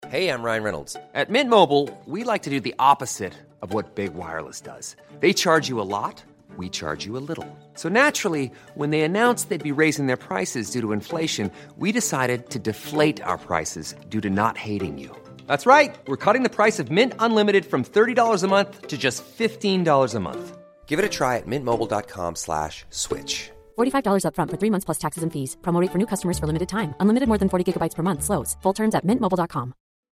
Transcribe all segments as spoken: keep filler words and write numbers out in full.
Hey, I'm Ryan Reynolds. At Mint Mobile, we like to do the opposite of what Big Wireless does. They charge you a lot, we charge you a little. So naturally, when they announced they'd be raising their prices due to inflation, we decided to deflate our prices due to not hating you. That's right. We're cutting the price of Mint Unlimited from thirty dollars a month to just fifteen dollars a month. Give it a try at mintmobile.com slash switch. forty-five dollars up front for three months plus taxes and fees. Promo rate for new customers for limited time. Unlimited more than forty gigabytes per month. Slows full terms at mint mobile dot com.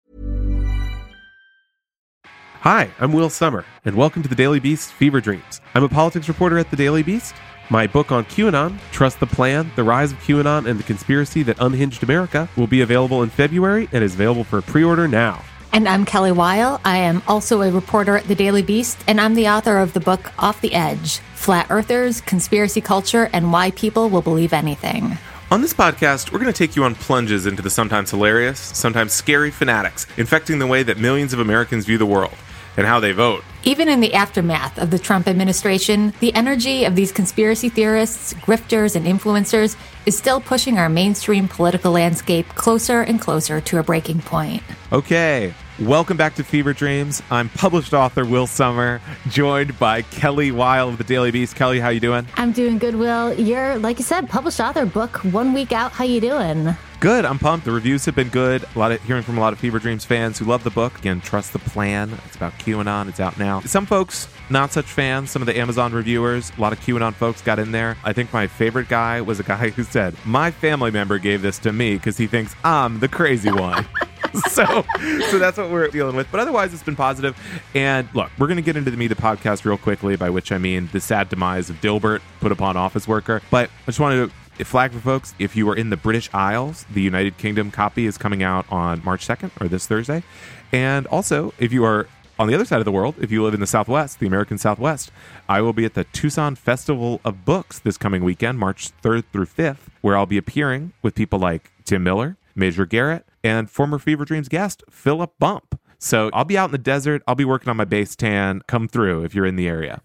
Hi, I'm Will Sommer, and welcome to the Daily Beast Fever Dreams. I'm a politics reporter at the Daily Beast. My book on QAnon, Trust the Plan, The Rise of QAnon and the Conspiracy That Unhinged America, will be available in February and is available for pre-order now. And I'm Kelly Weil. I am also a reporter at the Daily Beast, and I'm the author of the book Off the Edge, Flat Earthers, Conspiracy Culture, and Why People Will Believe Anything. On this podcast, we're going to take you on plunges into the sometimes hilarious, sometimes scary fanatics, infecting the way that millions of Americans view the world and how they vote. Even in the aftermath of the Trump administration, the energy of these conspiracy theorists, grifters, and influencers is still pushing our mainstream political landscape closer and closer to a breaking point. Okay, welcome back to Fever Dreams. I'm published author Will Sommer, joined by Kelly Weil of the Daily Beast. Kelly, how you doing? I'm doing good, Will. You're, like you said, published author, book one week out. How you doing? Good. I'm pumped. The reviews have been good. A lot of hearing from a lot of Fever Dreams fans who love the book. Again, Trust the Plan. It's about QAnon. It's out now. Some folks, not such fans. Some of the Amazon reviewers, a lot of QAnon folks got in there. I think my favorite guy was a guy who said, my family member gave this to me because he thinks I'm the crazy one. so so that's what we're dealing with. But otherwise, it's been positive. And look, we're going to get into the meat of the podcast real quickly, by which I mean the sad demise of Dilbert, put upon office worker. But I just wanted to flag for folks, if you are in the British Isles, the United Kingdom copy is coming out on March second, or this Thursday. And also, if you are on the other side of the world, if you live in the Southwest, the American Southwest, I will be at the Tucson Festival of Books this coming weekend, March third through fifth, where I'll be appearing with people like Tim Miller, Major Garrett, and former Fever Dreams guest, Philip Bump. So I'll be out in the desert. I'll be working on my base tan. Come through if you're in the area.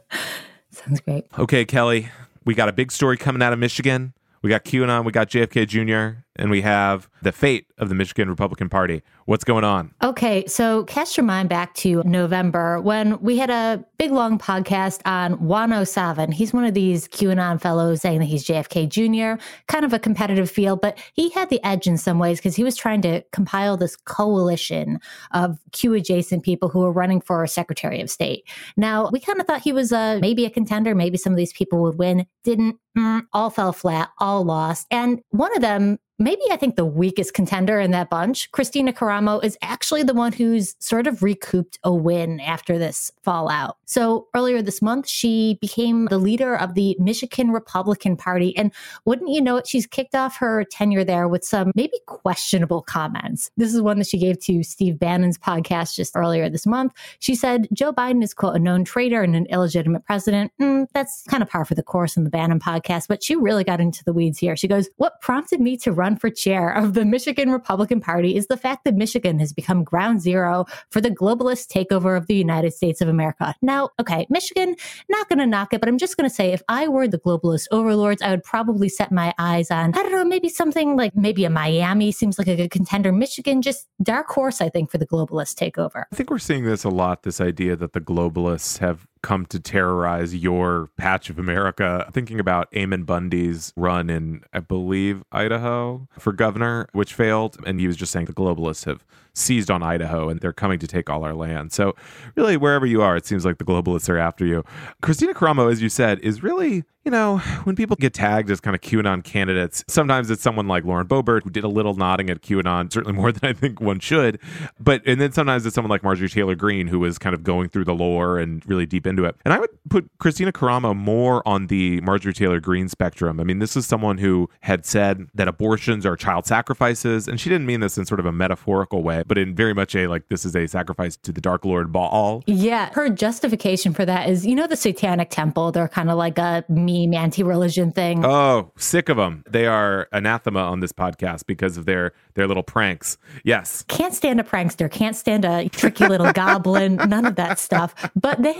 Sounds great. Okay, Kelly, we got a big story coming out of Michigan. We got QAnon, we got J F K Junior, and we have the fate of the Michigan Republican Party. What's going on? Okay, so cast your mind back to November when we had a big, long podcast on one oh seven. He's one of these QAnon fellows saying that he's J F K Junior, kind of a competitive field, but he had the edge in some ways because he was trying to compile this coalition of Q-adjacent people who were running for Secretary of State. Now, we kind of thought he was uh, maybe a contender, maybe some of these people would win. Didn't. Mm, all fell flat, all lost. And one of them, maybe I think the weakest contender in that bunch, Kristina Karamo, is actually the one who's sort of recouped a win after this fallout. So earlier this month, she became the leader of the Michigan Republican Party. And wouldn't you know it, she's kicked off her tenure there with some maybe questionable comments. This is one that she gave to Steve Bannon's podcast just earlier this month. She said, Joe Biden is, quote, a known traitor and an illegitimate president. Mm, that's kind of par for the course in the Bannon podcast, but she really got into the weeds here. She goes, what prompted me to run for chair of the Michigan Republican Party is the fact that Michigan has become ground zero for the globalist takeover of the United States of America. Now, okay, Michigan, not going to knock it, but I'm just going to say if I were the globalist overlords, I would probably set my eyes on, I don't know, maybe something like maybe a Miami seems like a good contender. Michigan, just dark horse, I think, for the globalist takeover. I think we're seeing this a lot, this idea that the globalists have come to terrorize your patch of America. Thinking about Eamon Bundy's run in, I believe, Idaho for governor, which failed. And he was just saying the globalists have seized on Idaho and they're coming to take all our land. So really, wherever you are, it seems like the globalists are after you. Kristina Karamo, as you said, is really, you know, when people get tagged as kind of QAnon candidates, sometimes it's someone like Lauren Boebert, who did a little nodding at QAnon, certainly more than I think one should. But, and then sometimes it's someone like Marjorie Taylor Greene, who was kind of going through the lore and really deep into it. And I would put Kristina Karamo more on the Marjorie Taylor Greene spectrum. I mean, this is someone who had said that abortions are child sacrifices. And she didn't mean this in sort of a metaphorical way, but in very much a, like, this is a sacrifice to the Dark Lord Baal. Yeah. Her justification for that is, you know, the Satanic Temple, they're kind of like a meme anti-religion thing. Oh, sick of them. They are anathema on this podcast because of their, their little pranks. Yes. Can't stand a prankster. Can't stand a tricky little goblin. None of that stuff. But they have on their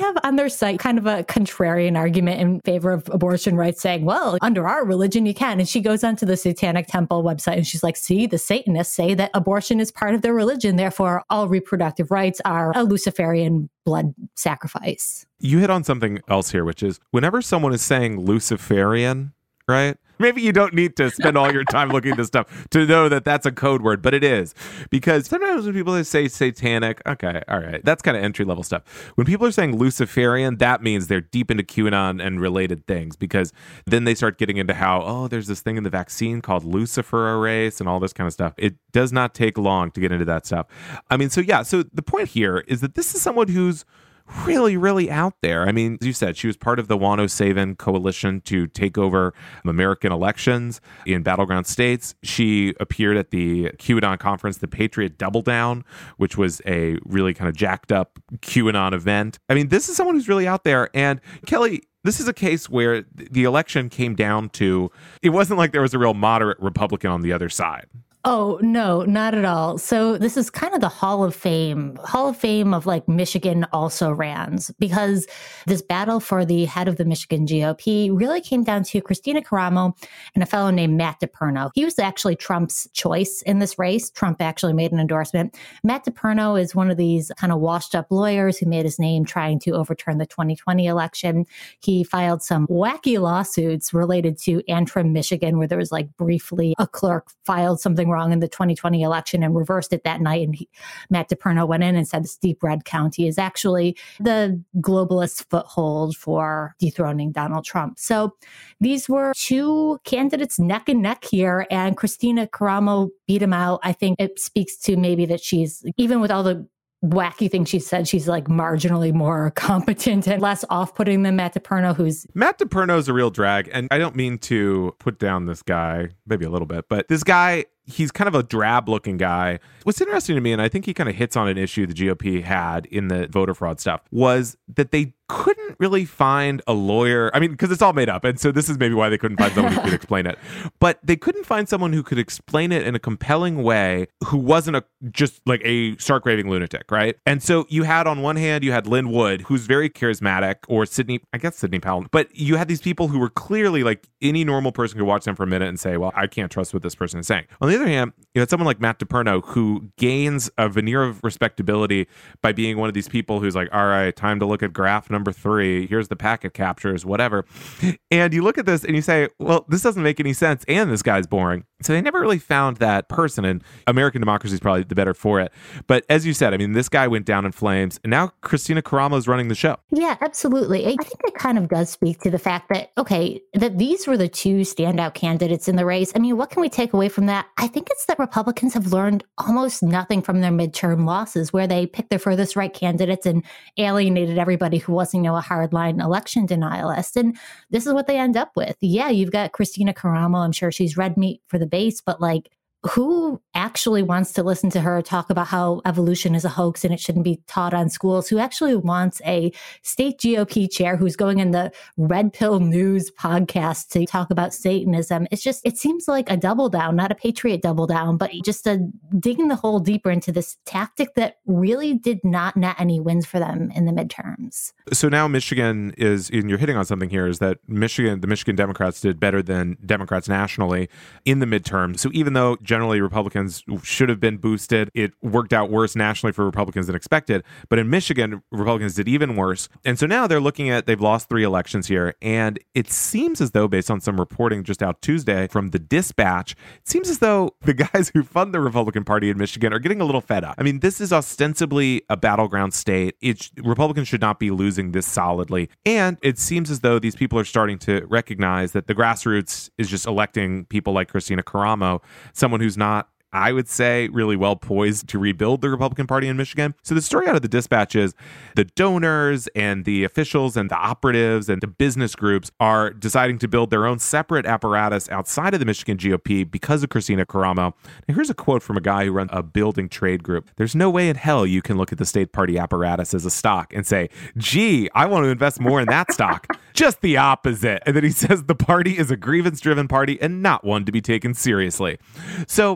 their site kind of a contrarian argument in favor of abortion rights, saying, well, under our religion, you can. And she goes onto the Satanic Temple website and she's like, see, the Satanists say that abortion is part of their religion. Therefore, all reproductive rights are a Luciferian blood sacrifice. You hit on something else here, which is whenever someone is saying Luciferian, right? Maybe you don't need to spend all your time looking at this stuff to know that that's a code word, but it is. Because sometimes when people say satanic, okay, all right, that's kind of entry-level stuff. When people are saying Luciferian, that means they're deep into QAnon and related things, because then they start getting into how, oh, there's this thing in the vaccine called luciferase and all this kind of stuff. It does not take long to get into that stuff. I mean, so yeah, so the point here is that this is someone who's really, really out there. I mean, as you said, she was part of the Juan O'Savin coalition to take over American elections in battleground states. She appeared at the QAnon conference, the Patriot Double Down, which was a really kind of jacked up QAnon event. I mean, this is someone who's really out there. And Kelly, this is a case where the election came down to, it wasn't like there was a real moderate Republican on the other side. Oh, no, not at all. So this is kind of the Hall of Fame, Hall of Fame of like Michigan also-rans, because this battle for the head of the Michigan G O P really came down to Christina Karamo and a fellow named Matt DePerno. He was actually Trump's choice in this race. Trump actually made an endorsement. Matt DePerno is one of these kind of washed up lawyers who made his name trying to overturn the twenty twenty election. He filed some wacky lawsuits related to Antrim, Michigan, where there was like briefly a clerk filed something wrong in the twenty twenty election and reversed it that night. And he, Matt DePerno went in and said this deep red county is actually the globalist foothold for dethroning Donald Trump. So these were two candidates neck and neck here, and Christina Karamo beat him out. I think it speaks to maybe that she's, even with all the wacky thing she said, she's like marginally more competent and less off-putting than Matt DePerno, who's... Matt DePerno is a real drag, and I don't mean to put down this guy, maybe a little bit, but this guy, he's kind of a drab-looking guy. What's interesting to me, and I think he kind of hits on an issue the G O P had in the voter fraud stuff, was that they couldn't really find a lawyer. I mean, because it's all made up, and so this is maybe why they couldn't find someone who could explain it. But they couldn't find someone who could explain it in a compelling way, who wasn't a just like a stark raving lunatic, right? And so you had, on one hand, you had Lynn Wood, who's very charismatic, or Sidney, I guess Sidney Powell, but you had these people who were clearly like any normal person could watch them for a minute and say, well, I can't trust what this person is saying. On the other hand, you had someone like Matt DePerno who gains a veneer of respectability by being one of these people who's like, all right, time to look at graph number three. Here's the packet captures, whatever. And you look at this and you say, well, this doesn't make any sense. And this guy's boring. So they never really found that person, and American democracy is probably the better for it. But as you said, I mean, this guy went down in flames, and now Christina Karamo is running the show. Yeah, absolutely. I think it kind of does speak to the fact that, okay, that these were the two standout candidates in the race. I mean, what can we take away from that? I think it's that Republicans have learned almost nothing from their midterm losses, where they picked their furthest right candidates and alienated everybody who wasn't, you know, a hardline election denialist. And this is what they end up with. Yeah, you've got Christina Karamo. I'm sure she's red meat for the base, but like, who actually wants to listen to her talk about how evolution is a hoax and it shouldn't be taught on schools? Who actually wants a state G O P chair who's going in the Red Pill News podcast to talk about Satanism? It's just, it seems like a double down, not a patriot double down, but just a digging the hole deeper into this tactic that really did not net any wins for them in the midterms. So now Michigan is, and you're hitting on something here, is that Michigan, the Michigan Democrats did better than Democrats nationally in the midterm. So even though generally Republicans should have been boosted, it worked out worse nationally for Republicans than expected. But in Michigan, Republicans did even worse. And so now they're looking at, they've lost three elections here. And it seems as though, based on some reporting just out Tuesday from the Dispatch, it seems as though the guys who fund the Republican Party in Michigan are getting a little fed up. I mean, this is ostensibly a battleground state. It, Republicans should not be losing this solidly. And it seems as though these people are starting to recognize that the grassroots is just electing people like Christina Karamo, someone who's not, I would say, really well poised to rebuild the Republican Party in Michigan. So the story out of the Dispatch is the donors and the officials and the operatives and the business groups are deciding to build their own separate apparatus outside of the Michigan G O P because of Christina Karamo. And here's a quote from a guy who runs a building trade group. There's no way in hell you can look at the state party apparatus as a stock and say, gee, I want to invest more in that stock. Just the opposite. And then he says the party is a grievance-driven party and not one to be taken seriously. So it's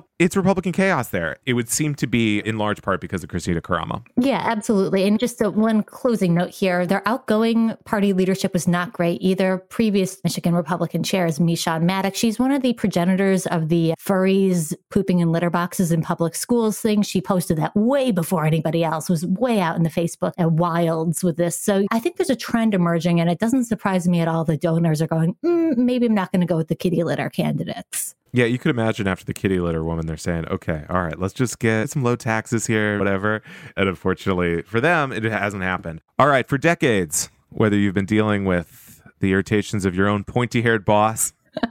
Republican chaos there. It would seem to be in large part because of Kristina Karamo. Yeah, absolutely. And just a, one closing note here, their outgoing party leadership was not great either. Previous Michigan Republican chair is Meshawn Maddox. She's one of the progenitors of the furries pooping in litter boxes in public schools thing. She posted that way before anybody else, was way out in the Facebook and wilds with this. So I think there's a trend emerging, and it doesn't surprise me at all the donors are going, mm, maybe I'm not going to go with the kitty litter candidates. Yeah, you could imagine after the kitty litter woman, they're saying, okay, all right, let's just get some low taxes here, whatever. And unfortunately for them, it hasn't happened. All right, for decades, whether you've been dealing with the irritations of your own pointy-haired boss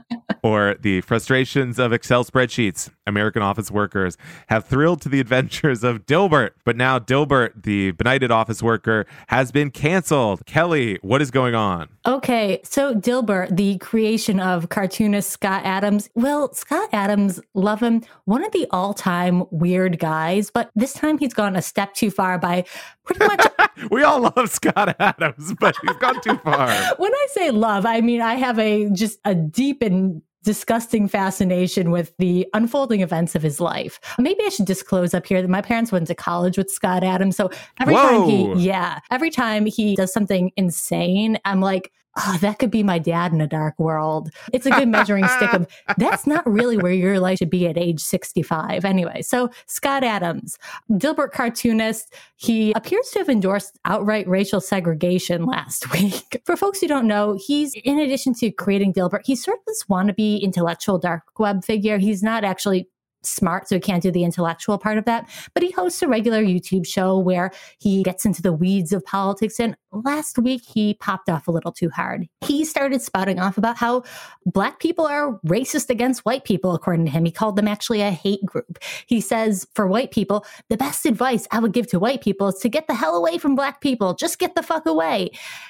or the frustrations of Excel spreadsheets, American office workers have thrilled to the adventures of Dilbert. But now Dilbert, the benighted office worker, has been canceled. Kelly, what is going on? Okay, so Dilbert, the creation of cartoonist Scott Adams. Well, Scott Adams, love him, one of the all-time weird guys, but this time he's gone a step too far by pretty much... We all love Scott Adams, but he's gone too far. When I say love, I mean I have a just a deep and disgusting fascination with the unfolding events of his life. Maybe I should disclose up here that my parents went to college with Scott Adams. So every Whoa. time he, yeah, every time he does something insane, I'm like, oh, that could be my dad in a dark world. It's a good measuring stick of, that's not really where your life should be at age sixty-five. Anyway, so Scott Adams, Dilbert cartoonist, he appears to have endorsed outright racial segregation last week. For folks who don't know, he's, in addition to creating Dilbert, he's sort of this wannabe intellectual dark web figure. He's not actually smart, so he can't do the intellectual part of that. But he hosts a regular YouTube show where he gets into the weeds of politics. And last week, he popped off a little too hard. He started spouting off about how Black people are racist against white people, according to him. He called them actually a hate group. He says, for white people, the best advice I would give to white people is to get the hell away from Black people. Just get the fuck away.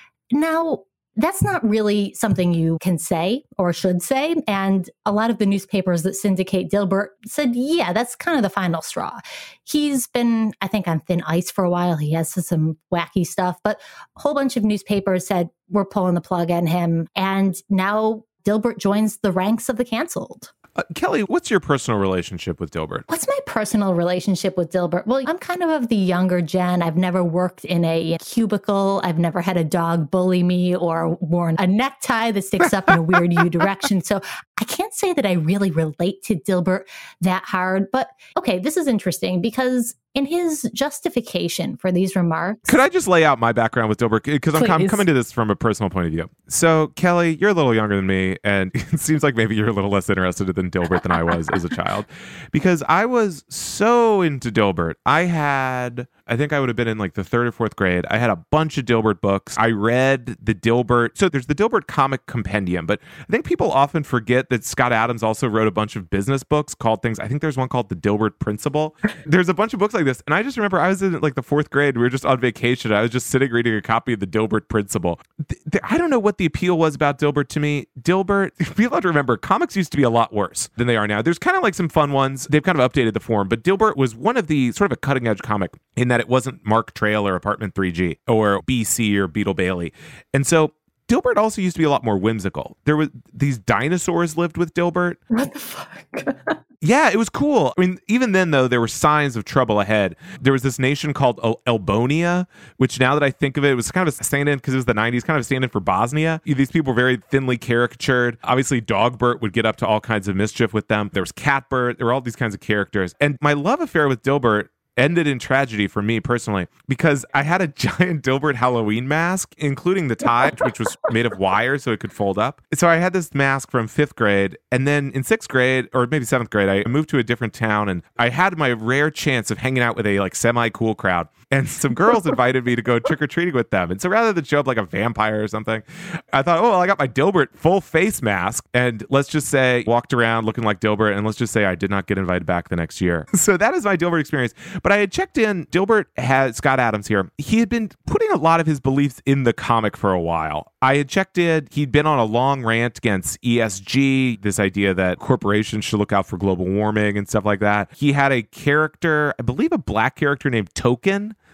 Now, that's not really something you can say or should say. And a lot of the newspapers that syndicate Dilbert said, yeah, that's kind of the final straw. He's been, I think, on thin ice for a while. He has some wacky stuff, but a whole bunch of newspapers said, we're pulling the plug on him. And now Dilbert joins the ranks of the canceled. Uh, Kelly, what's your personal relationship with Dilbert? What's my personal relationship with Dilbert? Well, I'm kind of of the younger gen. I've never worked in a cubicle. I've never had a dog bully me or worn a necktie that sticks up in a weird U direction. So I can't say that I really relate to Dilbert that hard. But okay, this is interesting because in his justification for these remarks... Could I just lay out my background with Dilbert? Because I'm, I'm coming to this from a personal point of view. So, Kelly, you're a little younger than me, and it seems like maybe you're a little less interested in Dilbert than I was as a child. Because I was so into Dilbert. I had... I think I would have been in like the third or fourth grade. I had a bunch of Dilbert books. I read the Dilbert. So there's the Dilbert comic compendium, but I think people often forget that Scott Adams also wrote a bunch of business books called things. I think there's one called The Dilbert Principle. There's a bunch of books like this. And I just remember I was in like the fourth grade. We were just on vacation. I was just sitting reading a copy of The Dilbert Principle. Th- th- I don't know what the appeal was about Dilbert to me. Dilbert, people have to remember, comics used to be a lot worse than they are now. There's kind of like some fun ones. They've kind of updated the form, but Dilbert was one of the sort of a cutting edge comic in that it wasn't Mark Trail or Apartment three G or B C or Beetle Bailey. And so Dilbert also used to be a lot more whimsical. There was these dinosaurs lived with Dilbert. What the fuck? Yeah, it was cool. I mean, even then, though, there were signs of trouble ahead. There was this nation called El- Elbonia, which now that I think of it, it was kind of a stand-in because it was the nineties, kind of a stand-in for Bosnia. These people were very thinly caricatured. Obviously, Dogbert would get up to all kinds of mischief with them. There was Catbert. There were all these kinds of characters. And my love affair with Dilbert ended in tragedy for me personally, because I had a giant Dilbert Halloween mask, including the tie, which was made of wire so it could fold up. So I had this mask from fifth grade. And then in sixth grade, or maybe seventh grade, I moved to a different town and I had my rare chance of hanging out with a like semi-cool crowd. And some girls invited me to go trick-or-treating with them. And so rather than show up like a vampire or something, I thought, oh, well, I got my Dilbert full face mask. And let's just say walked around looking like Dilbert. And let's just say I did not get invited back the next year. So that is my Dilbert experience. But I had checked in. Dilbert had Scott Adams here. He had been putting a lot of his beliefs in the comic for a while. I had checked in. He'd been on a long rant against E S G, this idea that corporations should look out for global warming and stuff like that. He had a character, I believe a black character named Token,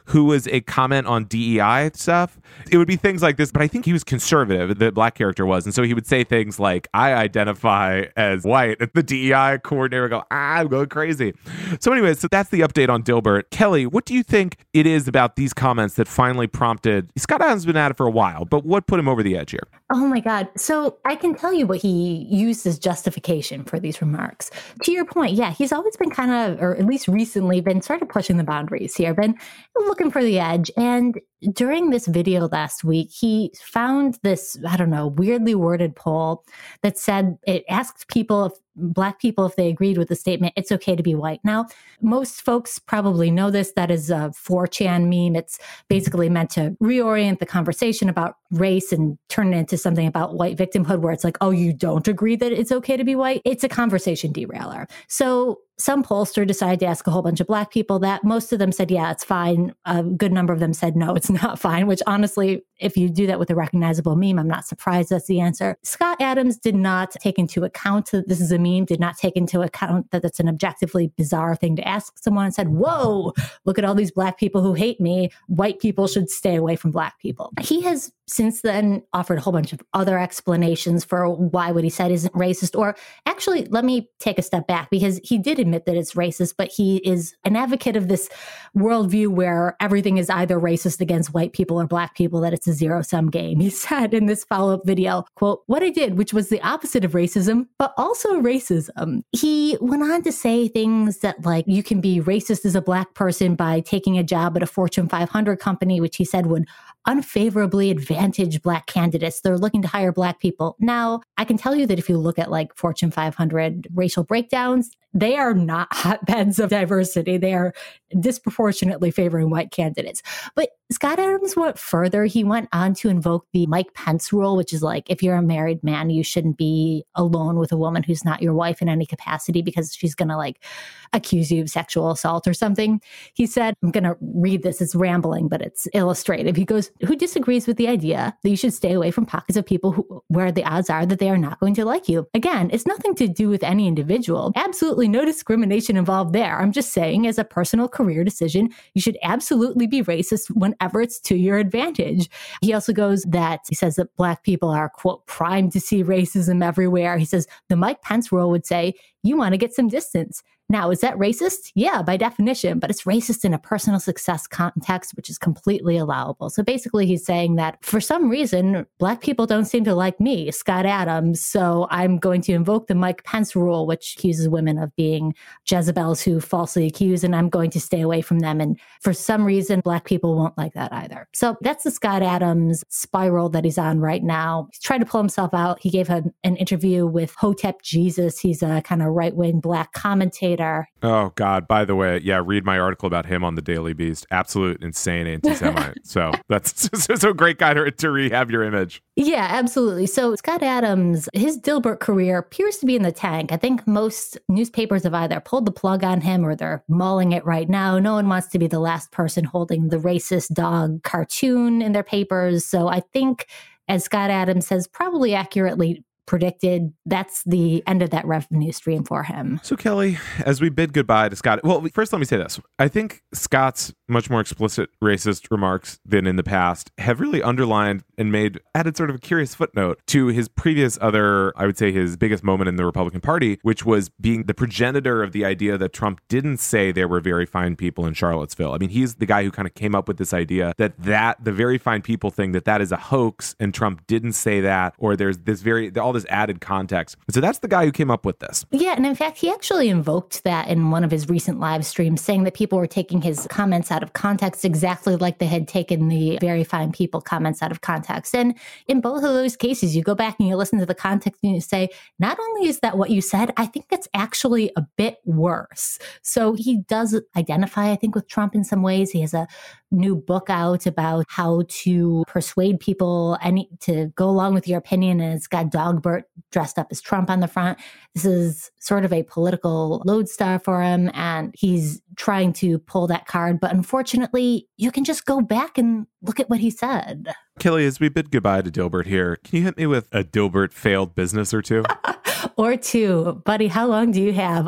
who was a comment on D E I stuff. It would be things like this, but I think he was conservative, the black character was. And so he would say things like, I identify as white. And the D E I coordinator would go, ah, I'm going crazy. So anyways, so that's the update on Dilbert. Kelly, what do you think it is about these comments that finally prompted, Scott Adams has been at it for a while, but what put him over the edge here? Oh my God. So I can tell you what he used as justification for these remarks. To your point, yeah, he's always been kind of, or at least recently, been sort of pushing the boundaries here, been looking for the edge. And during this video last week, he found this, I don't know, weirdly worded poll that said it asked people, if Black people, if they agreed with the statement, it's okay to be white. Now, most folks probably know this. That is a four chan meme. It's basically meant to reorient the conversation about race and turn it into something about white victimhood, where it's like, oh, you don't agree that it's okay to be white? It's a conversation derailer. So some pollster decided to ask a whole bunch of Black people that. Most of them said, yeah, it's fine. A good number of them said, no, it's not fine, which honestly, if you do that with a recognizable meme, I'm not surprised that's the answer. Scott Adams did not take into account that this is a meme, did not take into account that that's an objectively bizarre thing to ask someone, and said, whoa, look at all these Black people who hate me. White people should stay away from Black people. He has since then offered a whole bunch of other explanations for why what he said isn't racist. Or actually, let me take a step back, because he did admit that it's racist, but he is an advocate of this worldview where everything is either racist against white people or Black people, that it's a zero-sum game. He said in this follow-up video, quote, what I did, which was the opposite of racism, but also racism. He went on to say things that, like, you can be racist as a Black person by taking a job at a Fortune five hundred company, which he said would unfavorably advantage Black candidates. They're looking to hire Black people. Now, I can tell you that if you look at like Fortune five hundred racial breakdowns, they are not hotbeds of diversity. They are disproportionately favoring white candidates. But Scott Adams went further. He went on to invoke the Mike Pence rule, which is like, if you're a married man, you shouldn't be alone with a woman who's not your wife in any capacity, because she's going to like accuse you of sexual assault or something. He said, I'm going to read this. It's rambling, but it's illustrative. He goes, who disagrees with the idea that you should stay away from pockets of people who, where the odds are that they are not going to like you? Again, it's nothing to do with any individual. Absolutely no discrimination involved there. I'm just saying, as a personal career decision, you should absolutely be racist whenever it's to your advantage. He also goes that he says that Black people are, quote, primed to see racism everywhere. He says the Mike Pence rule would say, you want to get some distance. Now, is that racist? Yeah, by definition, but it's racist in a personal success context, which is completely allowable. So basically, he's saying that for some reason, Black people don't seem to like me, Scott Adams, so I'm going to invoke the Mike Pence rule, which accuses women of being Jezebels who falsely accuse, and I'm going to stay away from them. And for some reason, Black people won't like that either. So that's the Scott Adams spiral that he's on right now. He's trying to pull himself out. He gave a, an interview with Hotep Jesus. He's a kind of right-wing Black commentator. Oh, God. By the way, yeah, read my article about him on the Daily Beast. Absolute insane anti-Semite. So that's so a great guy to, to rehab your image. Yeah, absolutely. So Scott Adams, his Dilbert career appears to be in the tank. I think most newspapers have either pulled the plug on him or they're mulling it right now. No one wants to be the last person holding the racist dog cartoon in their papers. So I think, as Scott Adams has probably accurately predicted, that's the end of that revenue stream for him. So Kelly, as we bid goodbye to Scott, well, first let me say this. I think Scott's much more explicit racist remarks than in the past have really underlined and made, added sort of a curious footnote to his previous other, I would say his biggest moment in the Republican Party, which was being the progenitor of the idea that Trump didn't say there were very fine people in Charlottesville. I mean, he's the guy who kind of came up with this idea that that the very fine people thing, that that is a hoax and Trump didn't say that, or there's this very, all this added context. So that's the guy who came up with this. Yeah, and in fact, he actually invoked that in one of his recent live streams, saying that people were taking his comments out of context exactly like they had taken the very fine people comments out of context. And in both of those cases, you go back and you listen to the context and you say, not only is that what you said, I think it's actually a bit worse. So he does identify, I think, with Trump in some ways. He has a new book out about how to persuade people any to go along with your opinion, and it's got Dogbert dressed up as Trump on the front. This is sort of a political lodestar for him, and he's trying to pull that card. But unfortunately, you can just go back and look at what he said. Kelly, as we bid goodbye to Dilbert here, can you hit me with a Dilbert failed business or two? Or two. Buddy, how long do you have?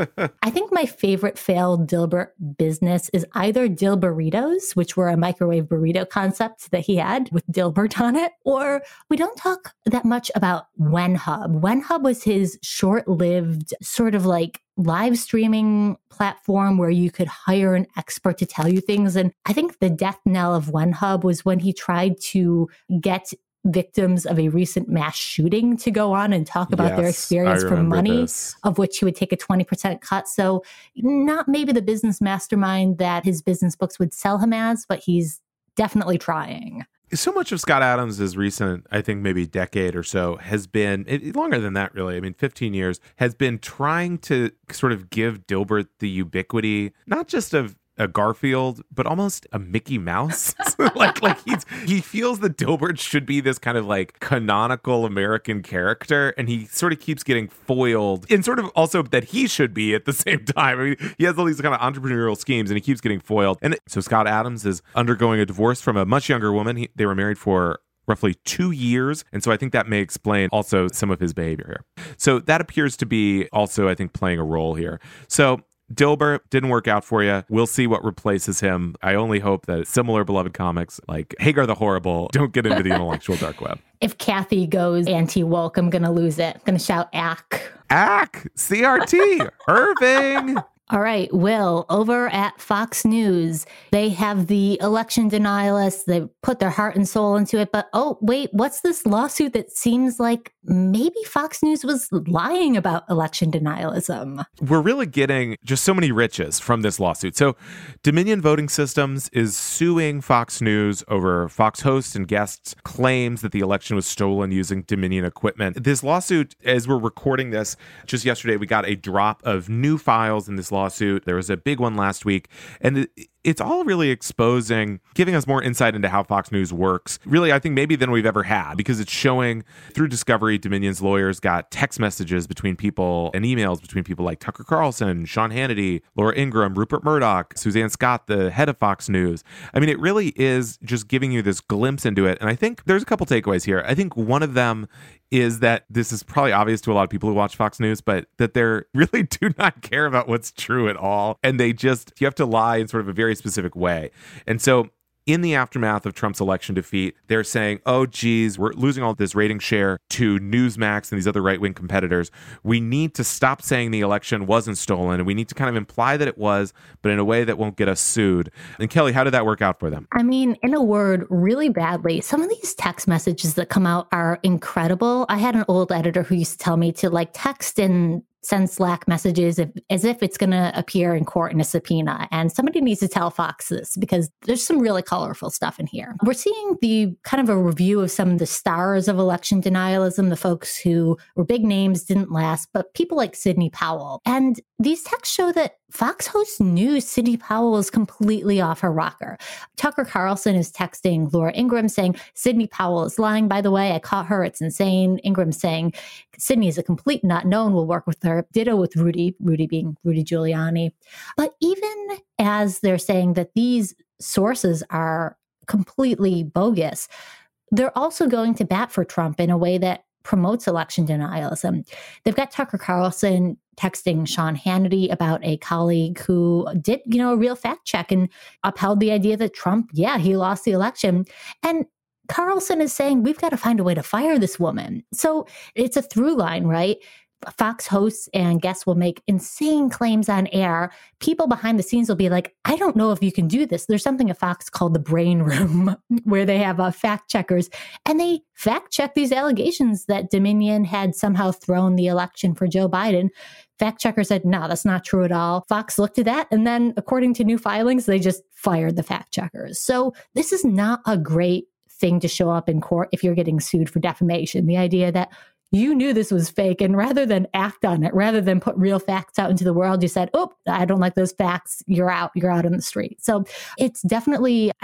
I think my favorite failed Dilbert business is either Dill Burritos, which were a microwave burrito concept that he had with Dilbert on it, or we don't talk that much about WenHub. WenHub was his short-lived sort of like live streaming platform where you could hire an expert to tell you things. And I think the death knell of WenHub was when he tried to get victims of a recent mass shooting to go on and talk about yes, their experience for money, this. Of which he would take a twenty percent cut. So not maybe the business mastermind that his business books would sell him as, but he's definitely trying. So much of Scott Adams' recent, I think maybe decade or so, has been, it, longer than that really, I mean, fifteen years, has been trying to sort of give Dilbert the ubiquity, not just of a Garfield, but almost a Mickey Mouse. like, like he's he feels that Dilbert should be this kind of like canonical American character, and he sort of keeps getting foiled, and sort of also that he should be at the same time. I mean, he has all these kind of entrepreneurial schemes, and he keeps getting foiled. And so Scott Adams is undergoing a divorce from a much younger woman. He, they were married for roughly two years. And so I think that may explain also some of his behavior here. So that appears to be also, I think, playing a role here. So Dilbert didn't work out for you. We'll see what replaces him. I only hope that similar beloved comics like Hagar the Horrible don't get into the intellectual dark web. If Kathy goes anti-woke, I'm going to lose it. I'm going to shout ack. Ack! C R T! Irving! All right, Will, over at Fox News, they have the election denialists. They put their heart and soul into it. But, oh, wait, what's this lawsuit that seems like maybe Fox News was lying about election denialism? We're really getting just so many riches from this lawsuit. So Dominion Voting Systems is suing Fox News over Fox hosts and guests' claims that the election was stolen using Dominion equipment. This lawsuit, as we're recording this, just yesterday, we got a drop of new files in this lawsuit. lawsuit. There was a big one last week, and it's all really exposing, giving us more insight into how Fox News works. Really, I think maybe than we've ever had, because it's showing through discovery, Dominion's lawyers got text messages between people and emails between people like Tucker Carlson, Sean Hannity, Laura Ingraham, Rupert Murdoch, Suzanne Scott, the head of Fox News. I mean, it really is just giving you this glimpse into it. And I think there's a couple takeaways here. I think one of them is that this is probably obvious to a lot of people who watch Fox News, but that they really do not care about what's true at all. And they just, you have to lie in sort of a very specific way. And so in the aftermath of Trump's election defeat, they're saying, oh, geez, we're losing all this rating share to Newsmax and these other right-wing competitors. We need to stop saying the election wasn't stolen, and we need to kind of imply that it was, but in a way that won't get us sued. And Kelly, how did that work out for them? I mean, in a word, really badly. Some of these text messages that come out are incredible. I had an old editor who used to tell me to like text and send Slack messages if, as if it's going to appear in court in a subpoena. And somebody needs to tell Fox this, because there's some really colorful stuff in here. We're seeing the kind of a review of some of the stars of election denialism, the folks who were big names, didn't last, but people like Sidney Powell. And these texts show that Fox hosts knew Sidney Powell was completely off her rocker. Tucker Carlson is texting Laura Ingraham saying, Sidney Powell is lying, by the way. I caught her. It's insane. Ingraham saying, Sidney is a complete nut. No one will work with her. Ditto with Rudy, Rudy being Rudy Giuliani. But even as they're saying that these sources are completely bogus, they're also going to bat for Trump in a way that promotes election denialism. They've got Tucker Carlson texting Sean Hannity about a colleague who did, you know, a real fact check and upheld the idea that Trump, yeah, he lost the election. And Carlson is saying, we've got to find a way to fire this woman. So it's a through line, right? Fox hosts and guests will make insane claims on air. People behind the scenes will be like, I don't know if you can do this. There's something at Fox called the brain room where they have uh, fact checkers, and they fact check these allegations that Dominion had somehow thrown the election for Joe Biden. Fact checker said, no, that's not true at all. Fox looked at that, and then according to new filings, they just fired the fact checkers. So this is not a great thing to show up in court if you're getting sued for defamation. The idea that you knew this was fake, and rather than act on it, rather than put real facts out into the world, you said, oh, I don't like those facts. You're out. You're out on the street. So it's definitely, I think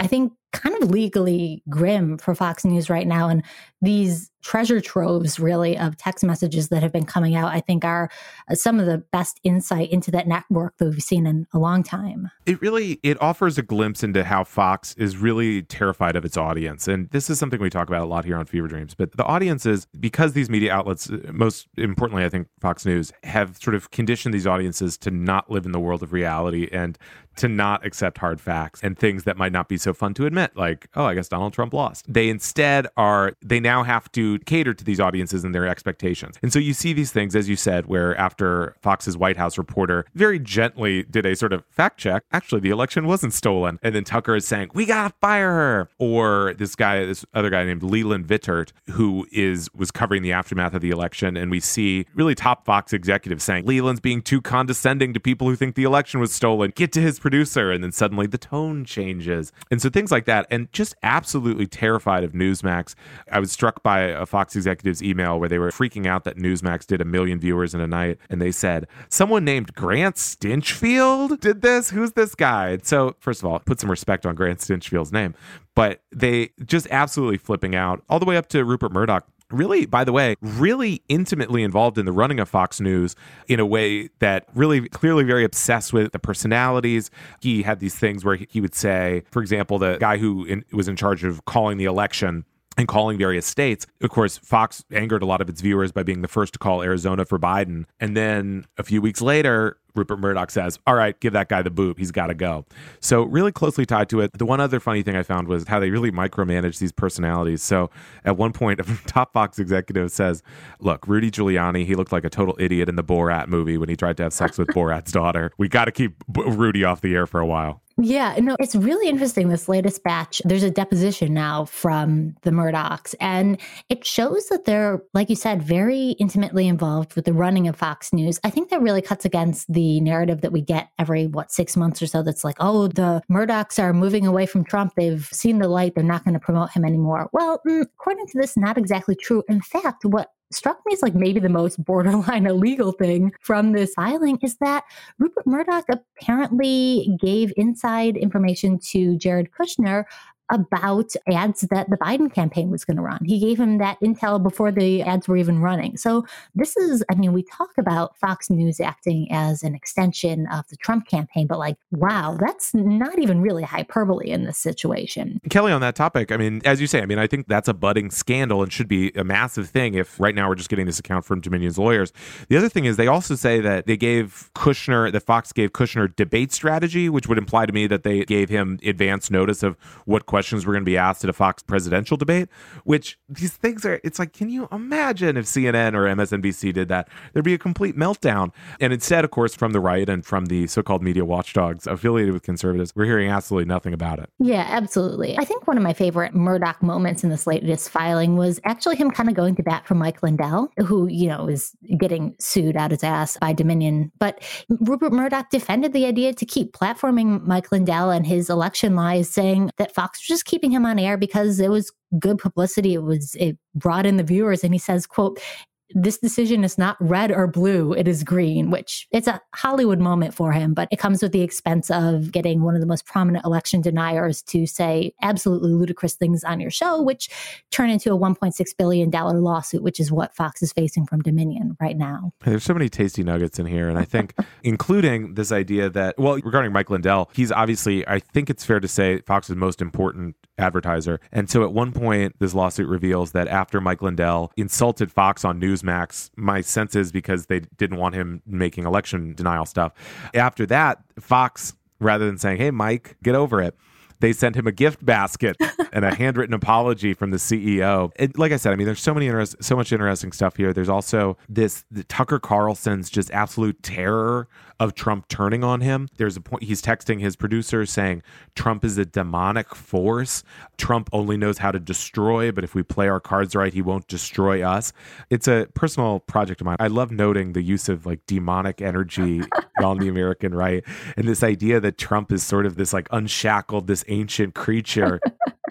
kind of legally grim for Fox News right now. And these treasure troves, really, of text messages that have been coming out, I think are uh, some of the best insight into that network that we've seen in a long time. It really, it offers a glimpse into how Fox is really terrified of its audience. And this is something we talk about a lot here on Fever Dreams. But the audience is, because these media outlets, most importantly, I think Fox News, have sort of conditioned these audiences to not live in the world of reality and to not accept hard facts and things that might not be so fun to admit, like, oh, I guess Donald Trump lost. They instead are, they now have to cater to these audiences and their expectations. And so you see these things, as you said, where after Fox's White House reporter very gently did a sort of fact check, actually, the election wasn't stolen. And then Tucker is saying, we gotta fire her. Or this guy, this other guy named Leland Vittert, who is was covering the aftermath of the election. And we see really top Fox executives saying, Leland's being too condescending to people who think the election was stolen. Get to his producer. And then suddenly the tone changes. And so things like that. And just absolutely terrified of Newsmax. I was struck by a Fox executive's email where they were freaking out that Newsmax did a million viewers in a night. And they said, someone named Grant Stinchfield did this? Who's this guy? And so, first of all, put some respect on Grant Stinchfield's name. But they just absolutely flipping out, all the way up to Rupert Murdoch. Really, by the way, really intimately involved in the running of Fox News in a way that really clearly very obsessed with the personalities. He had these things where he would say, for example, the guy who in, was in charge of calling the election and calling various states. Of course, Fox angered a lot of its viewers by being the first to call Arizona for Biden. And then a few weeks later, Rupert Murdoch says, all right, give that guy the boot. He's got to go. So really closely tied to it. The one other funny thing I found was how they really micromanage these personalities. So at one point, a top Fox executive says, look, Rudy Giuliani, he looked like a total idiot in the Borat movie when he tried to have sex with Borat's daughter. We got to keep Rudy off the air for a while. Yeah, no, it's really interesting, this latest batch. There's a deposition now from the Murdochs, and it shows that they're, like you said, very intimately involved with the running of Fox News. I think that really cuts against the narrative that we get every, what, six months or so that's like, oh, the Murdochs are moving away from Trump. They've seen the light. They're not going to promote him anymore. Well, mm, according to this, not exactly true. In fact, what struck me as like maybe the most borderline illegal thing from this filing is that Rupert Murdoch apparently gave inside information to Jared Kushner about ads that the Biden campaign was going to run. He gave him that intel before the ads were even running. So this is, I mean, we talk about Fox News acting as an extension of the Trump campaign, but like, wow, that's not even really hyperbole in this situation. Kelly, on that topic, I mean, as you say, I mean, I think that's a budding scandal and should be a massive thing if right now we're just getting this account from Dominion's lawyers. The other thing is they also say that they gave Kushner, that Fox gave Kushner debate strategy, which would imply to me that they gave him advance notice of what questions questions were going to be asked at a Fox presidential debate, which these things are, it's like, can you imagine if C N N or M S N B C did that? There'd be a complete meltdown. And instead, of course, from the right and from the so-called media watchdogs affiliated with conservatives, we're hearing absolutely nothing about it. Yeah, absolutely. I think one of my favorite Murdoch moments in this latest filing was actually him kind of going to bat for Mike Lindell, who, you know, is getting sued out his ass by Dominion. But Rupert Murdoch defended the idea to keep platforming Mike Lindell and his election lies, saying that Fox was just keeping him on air because it was good publicity. It was, it brought in the viewers. And he says, quote, this decision is not red or blue, it is green, which it's a Hollywood moment for him, but it comes with the expense of getting one of the most prominent election deniers to say absolutely ludicrous things on your show, which turn into a one point six billion dollars lawsuit, which is what Fox is facing from Dominion right now. There's so many tasty nuggets in here. And I think including this idea that, well, regarding Mike Lindell, he's obviously, I think it's fair to say, Fox's most important advertiser. And so at one point, this lawsuit reveals that after Mike Lindell insulted Fox on Newsmax, my sense is because they didn't want him making election denial stuff. After that, Fox, rather than saying, hey, Mike, get over it, they sent him a gift basket and a handwritten apology from the C E O. And like I said, I mean, there's so many interest, so much interesting stuff here. There's also this the Tucker Carlson's just absolute terror of Trump turning on him. There's a point he's texting his producer saying Trump is a demonic force. Trump only knows how to destroy, but if we play our cards right, he won't destroy us. It's a personal project of mine. I love noting the use of like demonic energy on the American right, and this idea that Trump is sort of this like unshackled, this ancient creature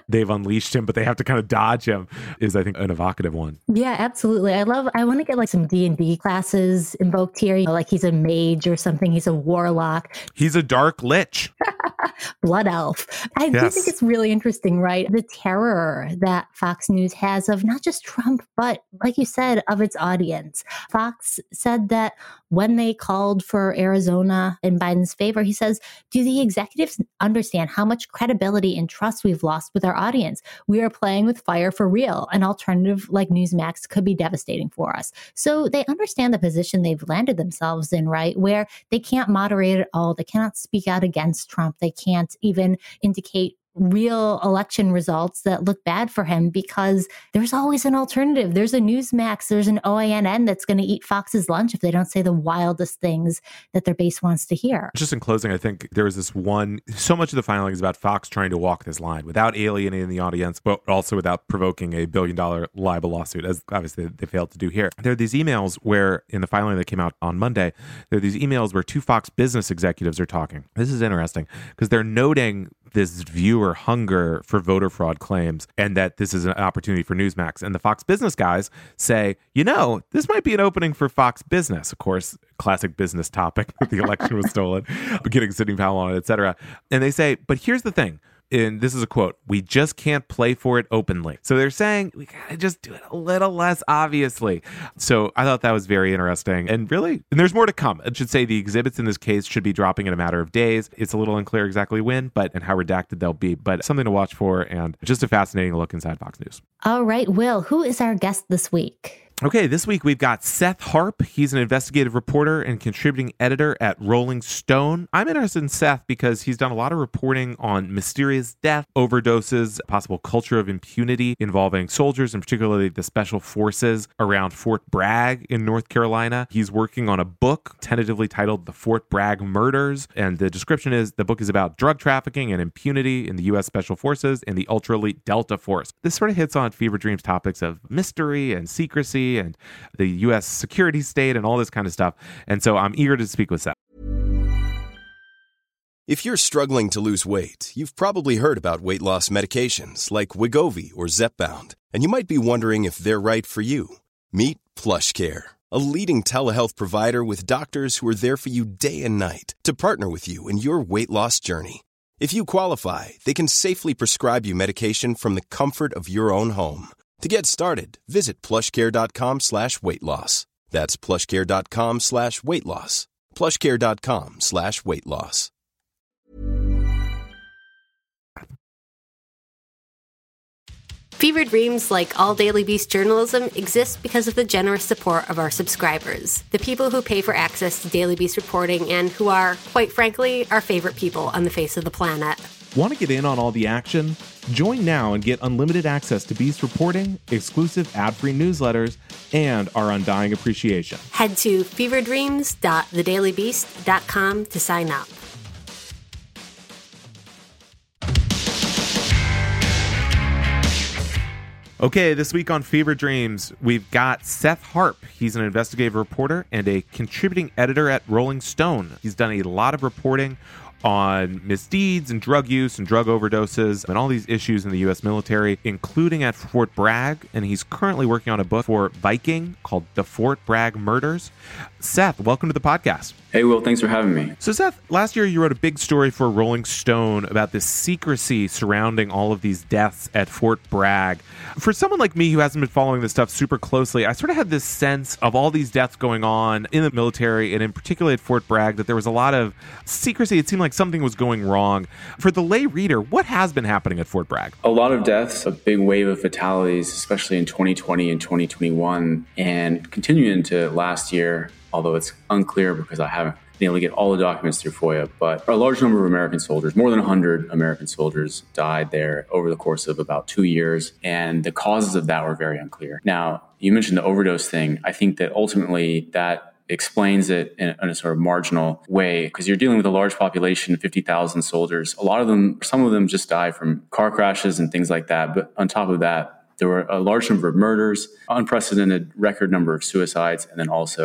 they've unleashed him, but they have to kind of dodge him is, I think, an evocative one. Yeah, absolutely. I love, I want to get like some D and D classes invoked here. You know, like he's a mage or something. He's a warlock. He's a dark lich. Blood elf. I Yes. do think it's really interesting, right? The terror that Fox News has of not just Trump, but like you said, of its audience. Fox said that when they called for Arizona in Biden's favor, he says, do the executives understand how much credibility and trust we've lost with our audience? We are playing with fire for real. An alternative like Newsmax could be devastating for us. So they understand the position they've landed themselves in, right? Where they can't moderate at all. They cannot speak out against Trump. They can't even indicate real election results that look bad for him because there's always an alternative. There's a Newsmax, there's an O A N N that's going to eat Fox's lunch if they don't say the wildest things that their base wants to hear. Just in closing, I think there was this one, so much of the filing is about Fox trying to walk this line without alienating the audience, but also without provoking a billion dollar libel lawsuit, as obviously they failed to do here. There are these emails where, in the filing that came out on Monday, there are these emails where two Fox business executives are talking. This is interesting because they're noting this viewer hunger for voter fraud claims and that this is an opportunity for Newsmax. And the Fox business guys say, you know, this might be an opening for Fox Business. Of course, classic business topic. The election was stolen, getting Sidney Powell on it, et cetera. And they say, but here's the thing. And this is a quote, we just can't play for it openly. So they're saying we gotta just do it a little less obviously. So I thought that was very interesting. And really, and there's more to come. I should say the exhibits in this case should be dropping in a matter of days. It's a little unclear exactly when, but and how redacted they'll be, but something to watch for and just a fascinating look inside Fox News. All right, Will, who is our guest this week? Okay, this week we've got Seth Harp. He's an investigative reporter and contributing editor at Rolling Stone. I'm interested in Seth because he's done a lot of reporting on mysterious death, overdoses, possible culture of impunity involving soldiers, and particularly the special forces around Fort Bragg in North Carolina. He's working on a book tentatively titled The Fort Bragg Murders, and the description is the book is about drug trafficking and impunity in the U S Special Forces and the ultra-elite Delta Force. This sort of hits on Fever Dream's topics of mystery and secrecy and the U S security state and all this kind of stuff. And so I'm eager to speak with Seth. If you're struggling to lose weight, you've probably heard about weight loss medications like Wegovy or Zepbound, and you might be wondering if they're right for you. Meet PlushCare, a leading telehealth provider with doctors who are there for you day and night to partner with you in your weight loss journey. If you qualify, they can safely prescribe you medication from the comfort of your own home. To get started, visit plushcare.com slash weight loss. That's plushcare.com slash weight loss. plushcare.com slash weight loss. Fever Dreams, like all Daily Beast journalism, exist because of the generous support of our subscribers, the people who pay for access to Daily Beast reporting and who are, quite frankly, our favorite people on the face of the planet. Want to get in on all the action? Join now and get unlimited access to Beast reporting, exclusive ad-free newsletters, and our undying appreciation. Head to fever dreams dot the daily beast dot com to sign up. Okay, this week on Fever Dreams, we've got Seth Harp. He's an investigative reporter and a contributing editor at Rolling Stone. He's done a lot of reporting on misdeeds and drug use and drug overdoses and all these issues in the U S military, including at Fort Bragg. And he's currently working on a book for Viking called The Fort Bragg Murders. Seth, welcome to the podcast. Hey, Will, thanks for having me. So, Seth, last year you wrote a big story for Rolling Stone about the secrecy surrounding all of these deaths at Fort Bragg. For someone like me who hasn't been following this stuff super closely, I sort of had this sense of all these deaths going on in the military and in particular at Fort Bragg that there was a lot of secrecy. It seemed like something was going wrong. For the lay reader, what has been happening at Fort Bragg? A lot of deaths, a big wave of fatalities, especially in twenty twenty and twenty twenty-one, and continuing into last year, although it's unclear because I haven't been able to get all the documents through FOIA. But a large number of American soldiers, more than one hundred American soldiers, died there over the course of about two years. And the causes of that were very unclear. Now, you mentioned the overdose thing. I think that ultimately that explains it in a, in a sort of marginal way, because you're dealing with a large population, fifty thousand soldiers. A lot of them, some of them just die from car crashes and things like that. But on top of that, there were a large number of murders, unprecedented record number of suicides, and then also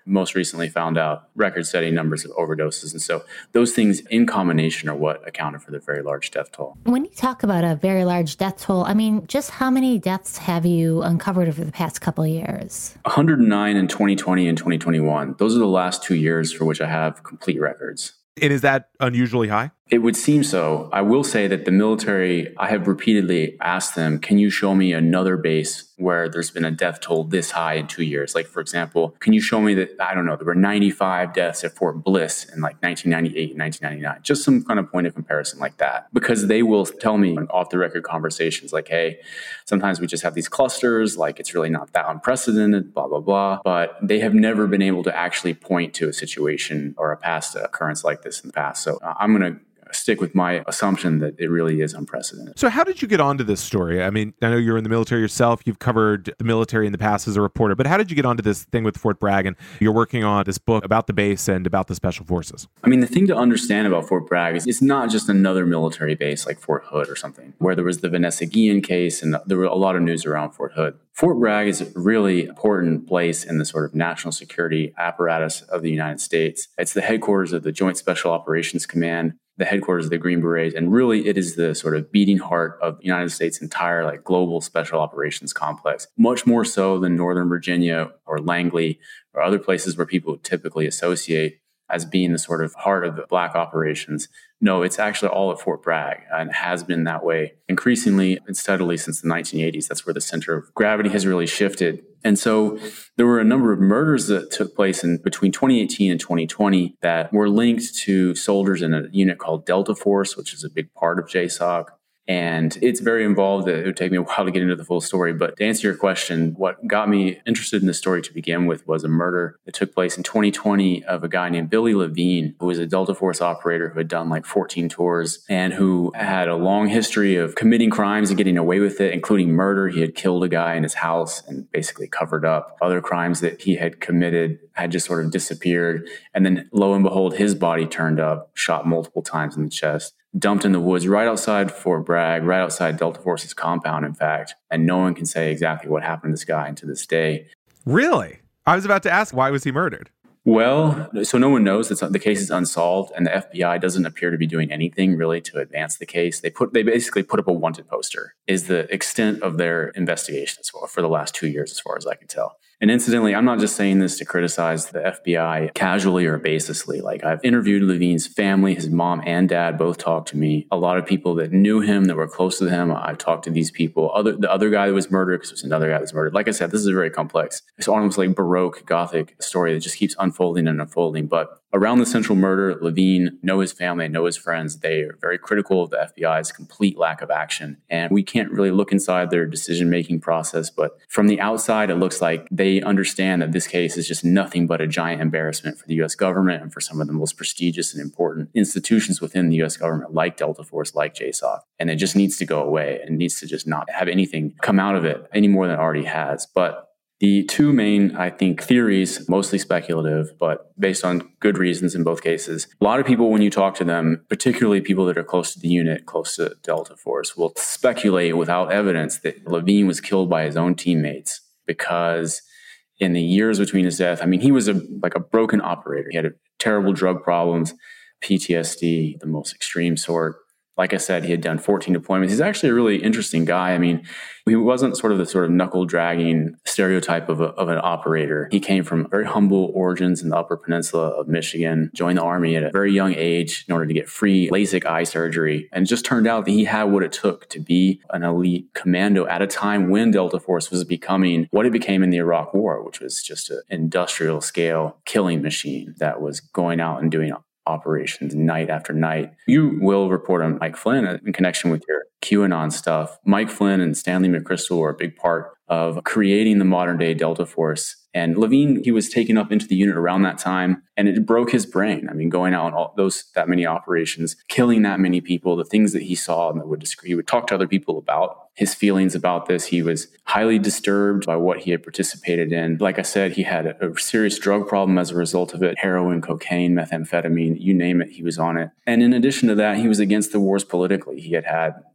most recently found out record-setting numbers of overdoses. And so those things in combination are what accounted for the very large death toll. When you talk about a very large death toll, I mean, just how many deaths have you uncovered over the past couple of years? one hundred nine in twenty twenty and twenty twenty-one. Those are the last two years for which I have complete records. And is that unusually high? It would seem so. I will say that the military, I have repeatedly asked them, can you show me another base where there's been a death toll this high in two years? Like, for example, can you show me that, I don't know, there were ninety-five deaths at Fort Bliss in like nineteen ninety-eight and nineteen ninety-nine? Just some kind of point of comparison like that. Because they will tell me in off-the-record conversations like, hey, sometimes we just have these clusters, like it's really not that unprecedented, blah, blah, blah. But they have never been able to actually point to a situation or a past occurrence like this in the past. So uh, I'm going to stick with my assumption that it really is unprecedented. So how did you get onto this story? I mean, I know you're in the military yourself. You've covered the military in the past as a reporter, but how did you get onto this thing with Fort Bragg? And you're working on this book about the base and about the special forces. I mean, the thing to understand about Fort Bragg is it's not just another military base like Fort Hood or something, where there was the Vanessa Guillen case and there were a lot of news around Fort Hood. Fort Bragg is a really important place in the sort of national security apparatus of the United States. It's the headquarters of the Joint Special Operations Command, the headquarters of the Green Berets, and really it is the sort of beating heart of the United States' entire like global special operations complex, much more so than Northern Virginia or Langley or other places where people typically associate as being the sort of heart of the black operations. No, it's actually all at Fort Bragg and has been that way increasingly and steadily since the nineteen eighties. That's where the center of gravity has really shifted. And so there were a number of murders that took place in between twenty eighteen and twenty twenty that were linked to soldiers in a unit called Delta Force, which is a big part of J SOC. And it's very involved. It would take me a while to get into the full story. But to answer your question, what got me interested in the story to begin with was a murder that took place in twenty twenty of a guy named Billy Levine, who was a Delta Force operator who had done like fourteen tours and who had a long history of committing crimes and getting away with it, including murder. He had killed a guy in his house and basically covered up other crimes that he had committed, had just sort of disappeared. And then lo and behold, his body turned up, shot multiple times in the chest, dumped in the woods right outside Fort Bragg, right outside Delta Force's compound, in fact. And no one can say exactly what happened to this guy to this day. Really? I was about to ask, why was he murdered? Well, so no one knows. It's, the case is unsolved, and the F B I doesn't appear to be doing anything really to advance the case. They put they basically put up a wanted poster, is the extent of their investigation as well for the last two years, as far as I can tell. And incidentally, I'm not just saying this to criticize the F B I casually or baselessly. Like, I've interviewed Levine's family, his mom and dad both talked to me. A lot of people that knew him, that were close to him, I've talked to these people. Other the other guy that was murdered, because there was another guy that was murdered. Like I said, this is a very complex, it's almost like Baroque Gothic story that just keeps unfolding and unfolding. But around the central murder, Levine know his family, know his friends. They are very critical of the F B I's complete lack of action. And we can't really look inside their decision-making process. But from the outside, it looks like they understand that this case is just nothing but a giant embarrassment for the U S government and for some of the most prestigious and important institutions within the U S government, like Delta Force, like J SOC. And it just needs to go away and needs to just not have anything come out of it any more than it already has. But the two main, I think, theories, mostly speculative, but based on good reasons in both cases. A lot of people, when you talk to them, particularly people that are close to the unit, close to Delta Force, will speculate without evidence that Levine was killed by his own teammates because in the years between his death, I mean, he was a like a broken operator. He had a, terrible drug problems, P T S D, the most extreme sort. Like I said, he had done fourteen deployments. He's actually a really interesting guy. I mean, he wasn't sort of the sort of knuckle-dragging stereotype of, a, of an operator. He came from very humble origins in the Upper Peninsula of Michigan, joined the Army at a very young age in order to get free LASIK eye surgery, and it just turned out that he had what it took to be an elite commando at a time when Delta Force was becoming what it became in the Iraq War, which was just an industrial-scale killing machine that was going out and doing operations night after night. You will report on Mike Flynn in connection with your QAnon stuff. Mike Flynn and Stanley McChrystal were a big part of creating the modern day Delta Force. And Levine, he was taken up into the unit around that time, and it broke his brain. I mean, going out on all those, that many operations, killing that many people, the things that he saw and that would he would talk to other people about his feelings about this. He was highly disturbed by what he had participated in. Like I said, he had a, a serious drug problem as a result of it. Heroin, cocaine, methamphetamine, you name it, he was on it. And in addition to that, he was against the wars politically. He had had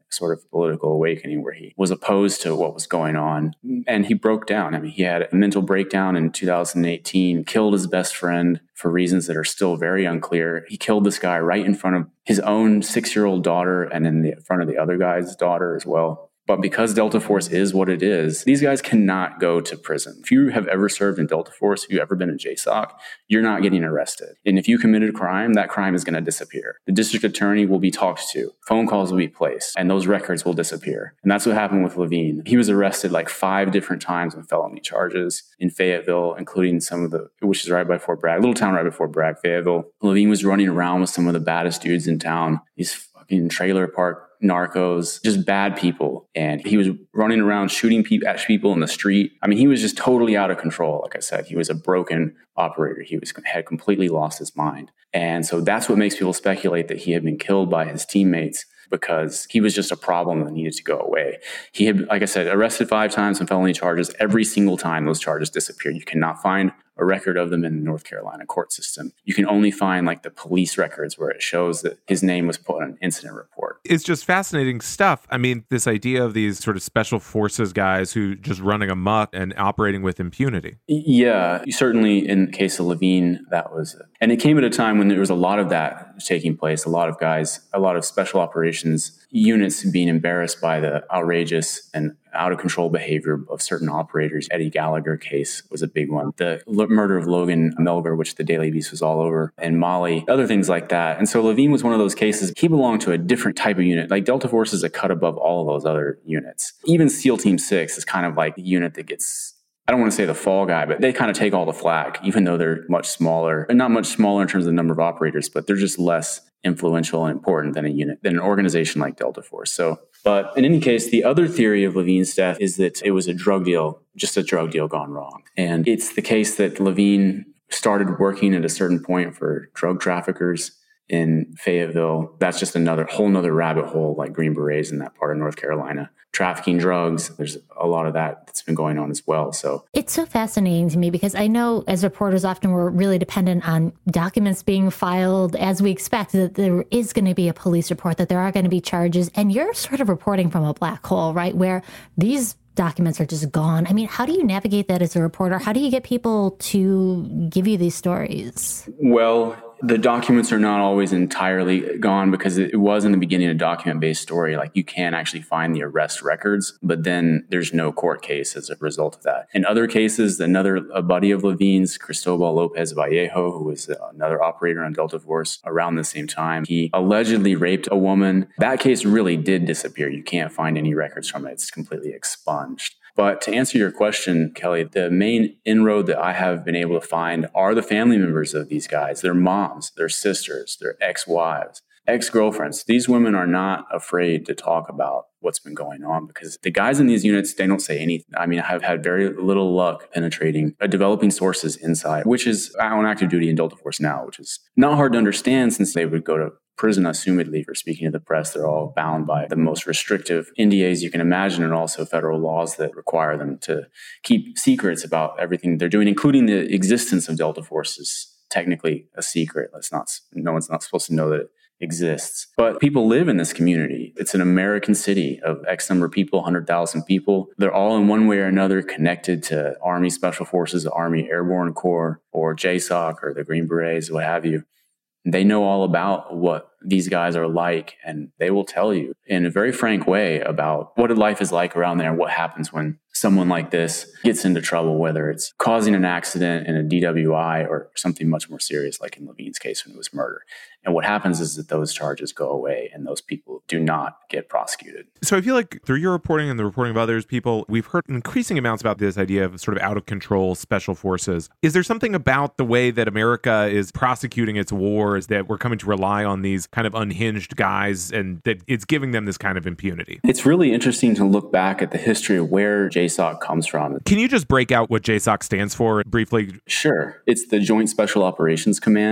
sort of political awakening where he was opposed to what was going on. And he broke down. I mean, he had a mental breakdown in two thousand eighteen, killed his best friend for reasons that are still very unclear. He killed this guy right in front of his own six-year-old daughter and in the front of the other guy's daughter as well. But because Delta Force is what it is, these guys cannot go to prison. If you have ever served in Delta Force, if you've ever been a J SOC, you're not getting arrested. And if you committed a crime, that crime is going to disappear. The district attorney will be talked to. Phone calls will be placed, and those records will disappear. And that's what happened with Levine. He was arrested like five different times on felony charges in Fayetteville, including some of the, which is right by Fort Bragg, little town right before Bragg, Fayetteville. Levine was running around with some of the baddest dudes in town. These fucking trailer park narcos, just bad people. And he was running around shooting pe- at people in the street. I mean, he was just totally out of control. Like I said, he was a broken operator. He was had completely lost his mind. And so that's what makes people speculate that he had been killed by his teammates because he was just a problem that needed to go away. He had, like I said, arrested five times on felony charges. Every single time those charges disappeared. You cannot find a record of them in the North Carolina court system. You can only find like the police records where it shows that his name was put on an incident report. It's just fascinating stuff. I mean, this idea of these sort of special forces guys who just running amok and operating with impunity. Yeah, certainly in the case of Levine, that was it. And it came at a time when there was a lot of that taking place, a lot of guys, a lot of special operations units being embarrassed by the outrageous and out of control behavior of certain operators. Eddie Gallagher case was a big one. The l- murder of Logan Melgar, which the Daily Beast was all over, and Molly, other things like that. And so Levine was one of those cases. He belonged to a different type of unit. Like Delta Force is a cut above all of those other units. Even SEAL Team six is kind of like the unit that gets, I don't want to say the fall guy, but they kind of take all the flack, even though they're much smaller, and not much smaller in terms of the number of operators, but they're just less influential and important than a unit, than an organization like Delta Force. So, but in any case, the other theory of Levine's death is that it was a drug deal, just a drug deal gone wrong. And it's the case that Levine started working at a certain point for drug traffickers in Fayetteville. That's just another whole nother rabbit hole, like Green Berets in that part of North Carolina. Trafficking drugs, there's a lot of that that's been going on as well. So it's so fascinating to me because I know as reporters often we're really dependent on documents being filed as we expect that there is going to be a police report, that there are going to be charges. And you're sort of reporting from a black hole, right? Where these documents are just gone. I mean, how do you navigate that as a reporter? How do you get people to give you these stories? Well, the documents are not always entirely gone because it was in the beginning a document-based story. Like you can actually find the arrest records, but then there's no court case as a result of that. In other cases, another a buddy of Levine's, Cristobal Lopez Vallejo, who was another operator on Delta Force around the same time, he allegedly raped a woman. That case really did disappear. You can't find any records from it. It's completely expunged. But to answer your question, Kelly, the main inroad that I have been able to find are the family members of these guys, their moms, their sisters, their ex-wives, ex-girlfriends. These women are not afraid to talk about what's been going on because the guys in these units, they don't say anything. I mean, I have had very little luck penetrating, uh, developing sources inside, which is on active duty in Delta Force now, which is not hard to understand since they would go to prison assumedly for speaking to the press. They're all bound by the most restrictive N D As you can imagine and also federal laws that require them to keep secrets about everything they're doing, including the existence of Delta Force is technically a secret. Let's not, no one's not supposed to know that it exists. But people live in this community. It's an American city of X number of people, one hundred thousand people. They're all in one way or another connected to Army Special Forces, Army Airborne Corps, or J SOC, or the Green Berets, what have you. They know all about what these guys are like, and they will tell you in a very frank way about what life is like around there and what happens when someone like this gets into trouble, whether it's causing an accident in a D W I or something much more serious like in Levine's case when it was murder. And what happens is that those charges go away and those people do not get prosecuted. So I feel like through your reporting and the reporting of others people, we've heard increasing amounts about this idea of sort of out of control special forces. Is there something about the way that America is prosecuting its wars that we're coming to rely on these kind of unhinged guys and that it's giving them this kind of impunity? It's really interesting to look back at the history of where J SOC comes from. Can you just break out what J SOC stands for briefly? Sure. It's the Joint Special Operations Command.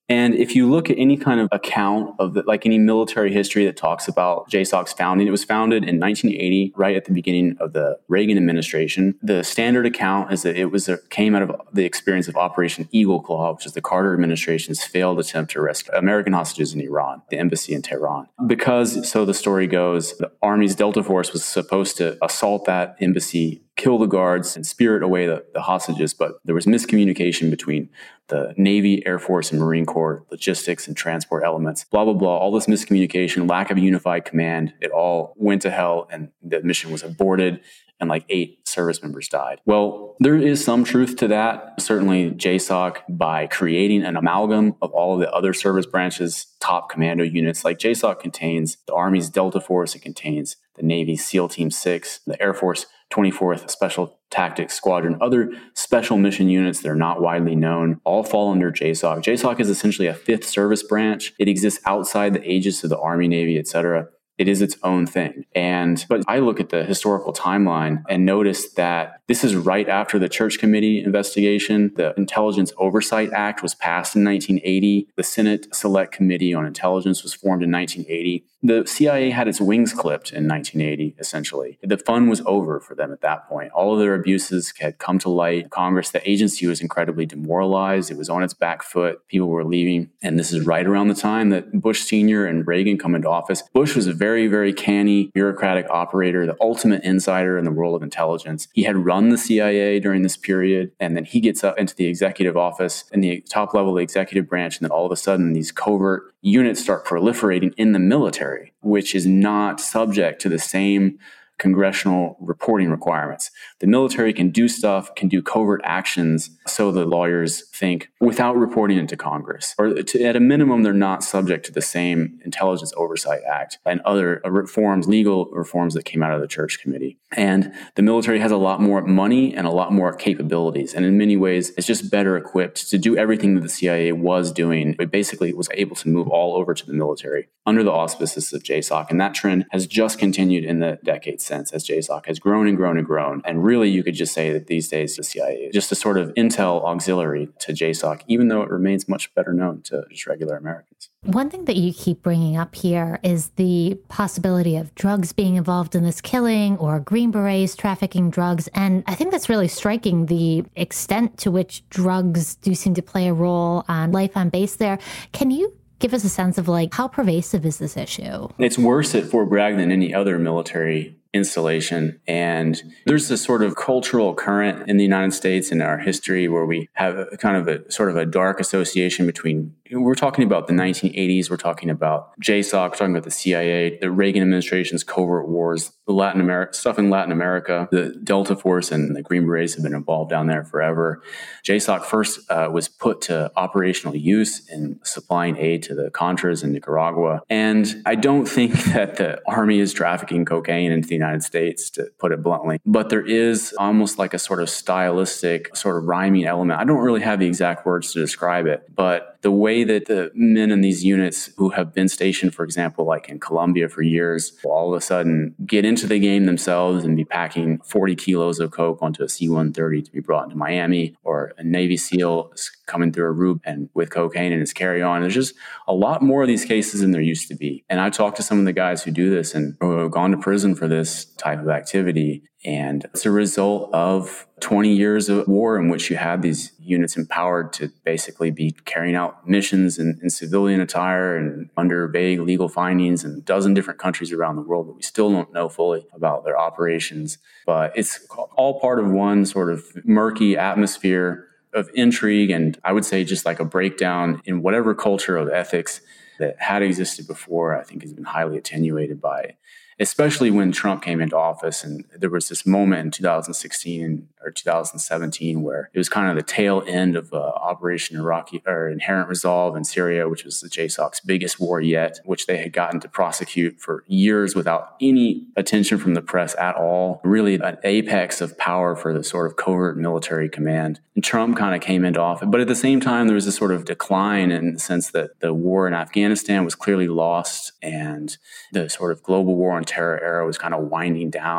And if you look at any kind of account of the, like any military history that talks about J SOC's founding, it was founded in nineteen eighty, right at the beginning of the Reagan administration. The standard account is that it was a, came out of the experience of Operation Eagle Claw, which is the Carter administration's failed attempt to rescue American hostages in Iran, the embassy in Tehran. Because, so the story goes, the Army's Delta Force was supposed to assault that embassy, kill the guards, and spirit away the, the hostages, but there was miscommunication between the Navy, Air Force, and Marine Corps, logistics and transport elements, blah, blah, blah. All this miscommunication, lack of a unified command, it all went to hell, and the mission was aborted, and like eight service members died. Well, there is some truth to that. Certainly J SOC, by creating an amalgam of all of the other service branches, top commando units, like J SOC contains the Army's Delta Force, it contains the Navy's SEAL Team six, the Air Force twenty-fourth Special Tactics Squadron, other special mission units that are not widely known, all fall under J SOC. J SOC is essentially a fifth service branch. It exists outside the aegis of the Army, Navy, et cetera. It is its own thing. And, but I look at the historical timeline and notice that this is right after the Church Committee investigation. The Intelligence Oversight Act was passed in nineteen eighty. The Senate Select Committee on Intelligence was formed in nineteen eighty. The C I A had its wings clipped in nineteen eighty, essentially. The fun was over for them at that point. All of their abuses had come to light. Congress, the agency was incredibly demoralized. It was on its back foot. People were leaving. And this is right around the time that Bush Senior and Reagan come into office. Bush was a very, very canny bureaucratic operator, the ultimate insider in the world of intelligence. He had run the C I A during this period, and then he gets up into the executive office in the top level of the executive branch, and then all of a sudden these covert units start proliferating in the military, which is not subject to the same congressional reporting requirements. The military can do stuff, can do covert actions, so the lawyers think, without reporting it to Congress. Or to, at a minimum, they're not subject to the same Intelligence Oversight Act and other reforms, legal reforms that came out of the Church Committee. And the military has a lot more money and a lot more capabilities. And in many ways, it's just better equipped to do everything that the C I A was doing. It basically was able to move all over to the military under the auspices of J SOC. And that trend has just continued in the decades since, as J SOC has grown and grown and grown. And really, you could just say that these days the C I A is just a sort of intel auxiliary to J SOC, even though it remains much better known to just regular Americans. One thing that you keep bringing up here is the possibility of drugs being involved in this killing, or Green Berets trafficking drugs. And I think that's really striking, the extent to which drugs do seem to play a role on life on base there. Can you give us a sense of like how pervasive is this issue? It's worse at Fort Bragg than any other military installation. And there's this sort of cultural current in the United States in our history where we have a kind of a sort of a dark association between, we're talking about the nineteen eighties, we're talking about J SOC, we're talking about the C I A, the Reagan administration's covert wars, the Latin America stuff in Latin America, the Delta Force and the Green Berets have been involved down there forever. J SOC first uh, was put to operational use in supplying aid to the Contras in Nicaragua. And I don't think that the Army is trafficking cocaine into the United States, to put it bluntly. But there is almost like a sort of stylistic, sort of rhyming element. I don't really have the exact words to describe it, but the way that the men in these units who have been stationed, for example, like in Colombia for years, will all of a sudden get into the game themselves and be packing forty kilos of coke onto a C one thirty to be brought into Miami, or a Navy SEAL is coming through Aruba and with cocaine in his carry-on. There's just a lot more of these cases than there used to be. And I talked to some of the guys who do this and who have gone to prison for this type of activity. And it's a result of twenty years of war in which you had these units empowered to basically be carrying out missions in, in civilian attire and under vague legal findings in a dozen different countries around the world, but we still don't know fully about their operations. But it's all part of one sort of murky atmosphere of intrigue, and I would say just like a breakdown in whatever culture of ethics that had existed before, I think has been highly attenuated by, especially when Trump came into office. And there was this moment in two thousand sixteen or two thousand seventeen where it was kind of the tail end of uh, Operation Iraqi or Inherent Resolve in Syria, which was the J SOC's biggest war yet, which they had gotten to prosecute for years without any attention from the press at all. Really an apex of power for the sort of covert military command. And Trump kind of came into office. But at the same time, there was this sort of decline in the sense that the war in Afghanistan was clearly lost, and the sort of global war on terror era was kind of winding down.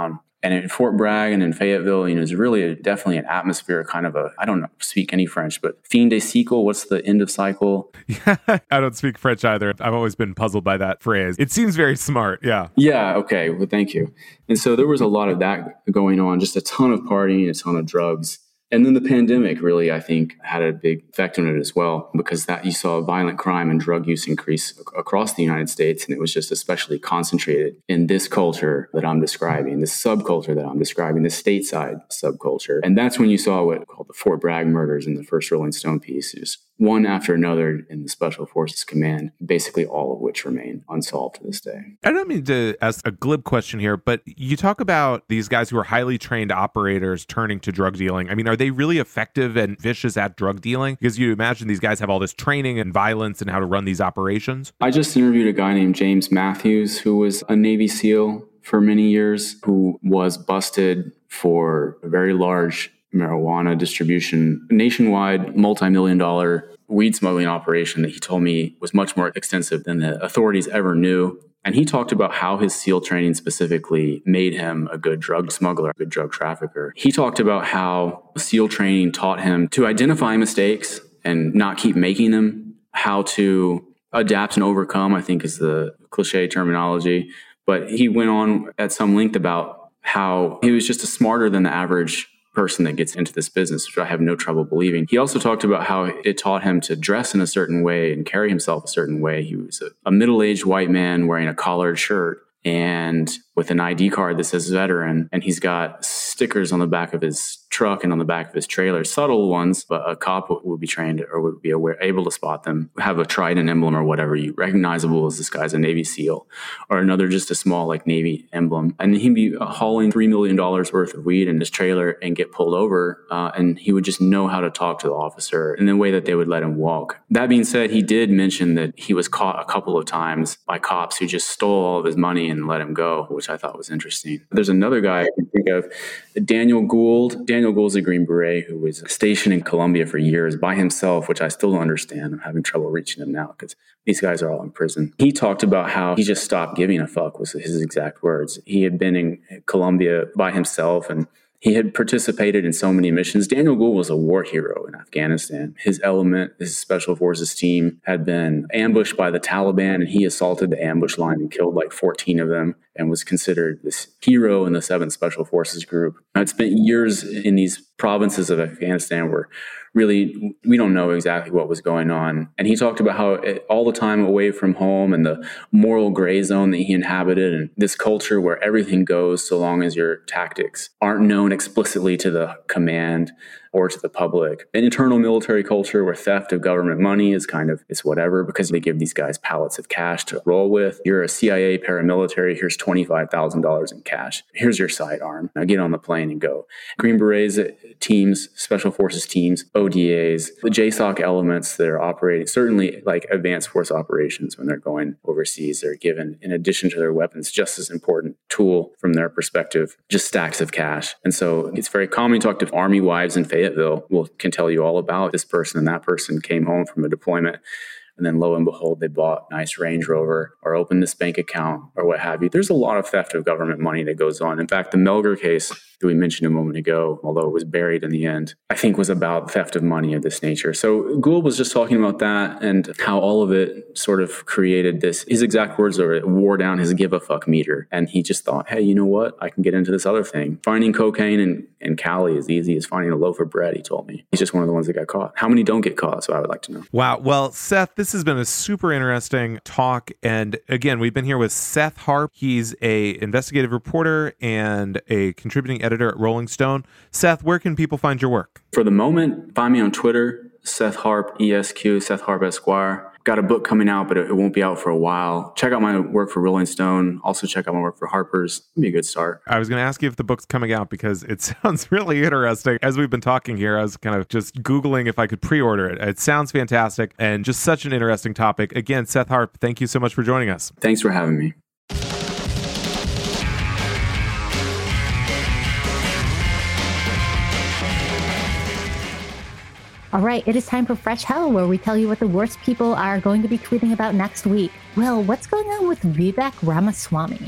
And in Fort Bragg and in Fayetteville, you know, it's really a, definitely an atmosphere, kind of a, I don't know, speak any French, but fin de cycle, what's the end of cycle? Yeah, I don't speak French either. I've always been puzzled by that phrase. It seems very smart. Yeah. Yeah. Okay. Well, thank you. And so there was a lot of that going on, just a ton of partying, a ton of drugs. And then the pandemic really, I think, had a big effect on it as well, because that you saw violent crime and drug use increase ac- across the United States. And it was just especially concentrated in this culture that I'm describing, this subculture that I'm describing, the stateside subculture. And that's when you saw what called the Fort Bragg murders in the first Rolling Stone piece, just one after another in the Special Forces Command, basically all of which remain unsolved to this day. I don't mean to ask a glib question here, but you talk about these guys who are highly trained operators turning to drug dealing. I mean, are they really effective and vicious at drug dealing? Because you imagine these guys have all this training and violence and how to run these operations. I just interviewed a guy named James Matthews, who was a Navy SEAL for many years, who was busted for a very large marijuana distribution, nationwide multi-million dollar weed smuggling operation that he told me was much more extensive than the authorities ever knew. And he talked about how his SEAL training specifically made him a good drug smuggler, a good drug trafficker. He talked about how SEAL training taught him to identify mistakes and not keep making them, how to adapt and overcome, I think is the cliche terminology. But he went on at some length about how he was just a smarter than the average person that gets into this business, which I have no trouble believing. He also talked about how it taught him to dress in a certain way and carry himself a certain way. He was a, a middle-aged white man wearing a collared shirt and with an I D card that says veteran, and he's got stickers on the back of his truck and on the back of his trailer, subtle ones, but a cop would be trained or would be aware, able to spot them, have a Trident emblem or whatever, you recognizable as this guy's a Navy SEAL, or another just a small like Navy emblem. And he'd be hauling three million dollars worth of weed in his trailer and get pulled over, uh, and he would just know how to talk to the officer in the way that they would let him walk. That being said, he did mention that he was caught a couple of times by cops who just stole all of his money and let him go, which I thought was interesting. There's another guy I can think of, Daniel Gould. Daniel Gould's a Green Beret who was stationed in Colombia for years by himself, which I still don't understand. I'm having trouble reaching him now because these guys are all in prison. He talked about how he just stopped giving a fuck, was his exact words. He had been in Colombia by himself and he had participated in so many missions. Daniel Gould was a war hero in Afghanistan. His element, his special forces team, had been ambushed by the Taliban, and he assaulted the ambush line and killed like fourteen of them and was considered this hero in the seventh Special Forces Group. I'd spent years in these provinces of Afghanistan where really we don't know exactly what was going on. And he talked about how it, all the time away from home and the moral gray zone that he inhabited and this culture where everything goes so long as your tactics aren't known explicitly to the command or to the public. An internal military culture where theft of government money is kind of, it's whatever because they give these guys pallets of cash to roll with. You're a C I A paramilitary, here's twenty-five thousand dollars in cash. Here's your sidearm. Now get on the plane and go. Green Berets teams, Special Forces teams, O D As, the J SOC elements that are operating, certainly like advanced force operations when they're going overseas, they're given, in addition to their weapons, just as important tool from their perspective, just stacks of cash. And so it's very common to talk to Army wives in Fayetteville will can tell you all about this person and that person came home from a deployment. And then lo and behold, they bought a nice Range Rover or opened this bank account or what have you. There's a lot of theft of government money that goes on. In fact, the Melgar case that we mentioned a moment ago, although it was buried in the end, I think was about theft of money of this nature. So Gould was just talking about that and how all of it sort of created this, his exact words are it wore down his give a fuck meter. And he just thought, hey, you know what? I can get into this other thing. Finding cocaine in, in Cali is easy as finding a loaf of bread, he told me. He's just one of the ones that got caught. How many don't get caught? So I would like to know. Wow. Well, Seth, this has been a super interesting talk. And again, we've been here with Seth Harp. He's a investigative reporter and a contributing editor at Rolling Stone. Seth, where can people find your work? For the moment, find me on Twitter, Seth Harp, E S Q, Seth Harp Esquire. Got a book coming out, but it won't be out for a while. Check out my work for Rolling Stone. Also check out my work for Harper's. It'll be a good start. I was going to ask you if the book's coming out because it sounds really interesting. As we've been talking here, I was kind of just Googling if I could pre-order it. It sounds fantastic and just such an interesting topic. Again, Seth Harp, thank you so much for joining us. Thanks for having me. All right, it is time for Fresh Hell, where we tell you what the worst people are going to be tweeting about next week. Will, what's going on with Vivek Ramaswamy?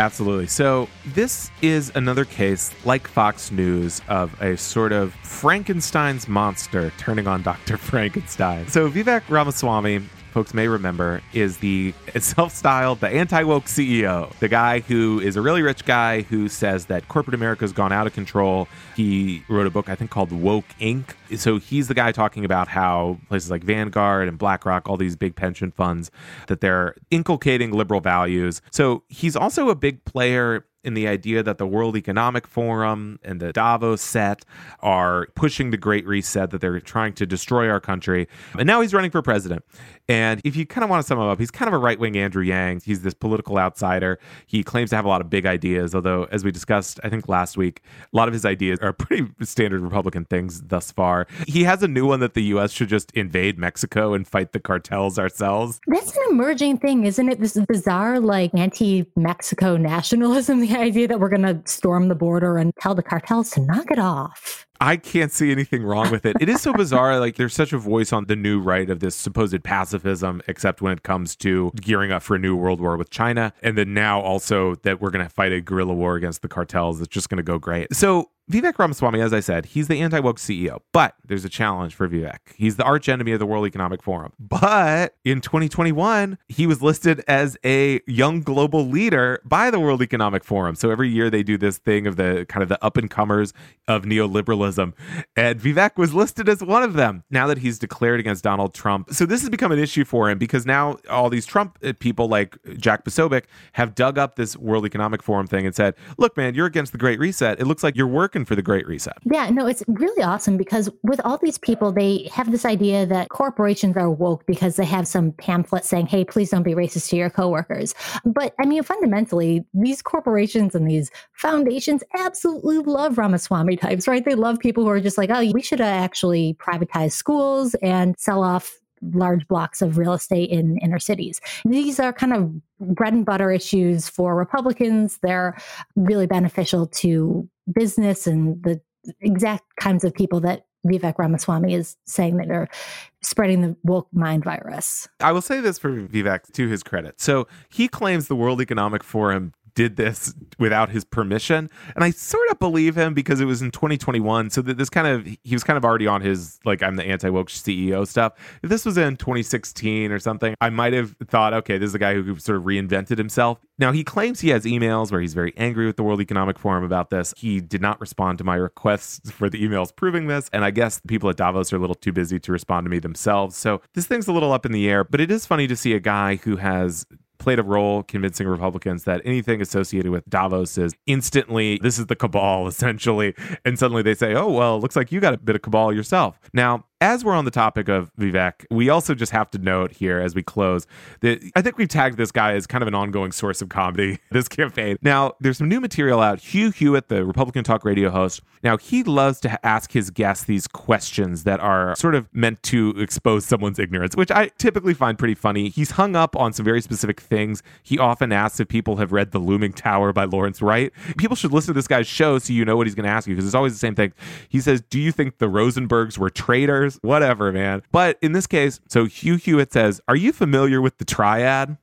Absolutely. So this is another case, like Fox News, of a sort of Frankenstein's monster turning on Doctor Frankenstein. So Vivek Ramaswamy, folks may remember, is the self-styled, the anti-woke C E O, the guy who is a really rich guy who says that corporate America has gone out of control. He wrote a book, I think, called Woke Incorporated. So he's the guy talking about how places like Vanguard and BlackRock, all these big pension funds, that they're inculcating liberal values. So he's also a big player in the idea that the World Economic Forum and the Davos set are pushing the Great Reset, that they're trying to destroy our country. And now he's running for president. And if you kind of want to sum him up, he's kind of a right-wing Andrew Yang. He's this political outsider. He claims to have a lot of big ideas, although, as we discussed, I think last week, a lot of his ideas are pretty standard Republican things thus far. He has a new one that the U S should just invade Mexico and fight the cartels ourselves. That's an emerging thing, isn't it? This bizarre, like, anti-Mexico nationalism, the idea that we're going to storm the border and tell the cartels to knock it off. I can't see anything wrong with it. It is so bizarre. Like, there's such a voice on the new right of this supposed pacifism, except when it comes to gearing up for a new world war with China. And then now also that we're going to fight a guerrilla war against the cartels. It's just going to go great. So Vivek Ramaswamy, as I said, he's the anti-woke C E O, but there's a challenge for Vivek. He's the arch enemy of the World Economic Forum. But in twenty twenty-one, he was listed as a young global leader by the World Economic Forum. So every year they do this thing of the kind of the up-and-comers of neoliberalism. And Vivek was listed as one of them now that he's declared against Donald Trump. So this has become an issue for him because now all these Trump people like Jack Posobiec have dug up this World Economic Forum thing and said, look, man, you're against the Great Reset. It looks like you're working for the Great Reset. Yeah, no, it's really awesome because with all these people, they have this idea that corporations are woke because they have some pamphlet saying, hey, please don't be racist to your coworkers. But I mean, fundamentally, these corporations and these foundations absolutely love Ramaswamy types, right? They love people who are just like, oh, we should uh, actually privatize schools and sell off large blocks of real estate in inner cities. These are kind of bread and butter issues for Republicans. They're really beneficial to business and the exact kinds of people that Vivek Ramaswamy is saying that are spreading the woke mind virus. I will say this for Vivek, to his credit. So he claims the World Economic Forum did this without his permission. And I sort of believe him because it was in twenty twenty-one. So that this kind of, he was kind of already on his, like, I'm the anti-woke C E O stuff. If this was in twenty sixteen or something, I might have thought, okay, this is a guy who sort of reinvented himself. Now, he claims he has emails where he's very angry with the World Economic Forum about this. He did not respond to my requests for the emails proving this. And I guess the people at Davos are a little too busy to respond to me themselves. So this thing's a little up in the air, but it is funny to see a guy who has played a role convincing Republicans that anything associated with Davos is instantly, this is the cabal, essentially. And suddenly they say, oh, well, looks like you got a bit of cabal yourself. Now, as we're on the topic of Vivek, we also just have to note here as we close that I think we've tagged this guy as kind of an ongoing source of comedy this campaign. Now, there's some new material out. Hugh Hewitt, the Republican Talk Radio host, now he loves to ask his guests these questions that are sort of meant to expose someone's ignorance, which I typically find pretty funny. He's hung up on some very specific things. He often asks if people have read The Looming Tower by Lawrence Wright. People should listen to this guy's show so you know what he's going to ask you, because it's always the same thing. He says, do you think the Rosenbergs were traitors? Whatever, man. But in this case, so Hugh Hewitt says, are you familiar with the triad?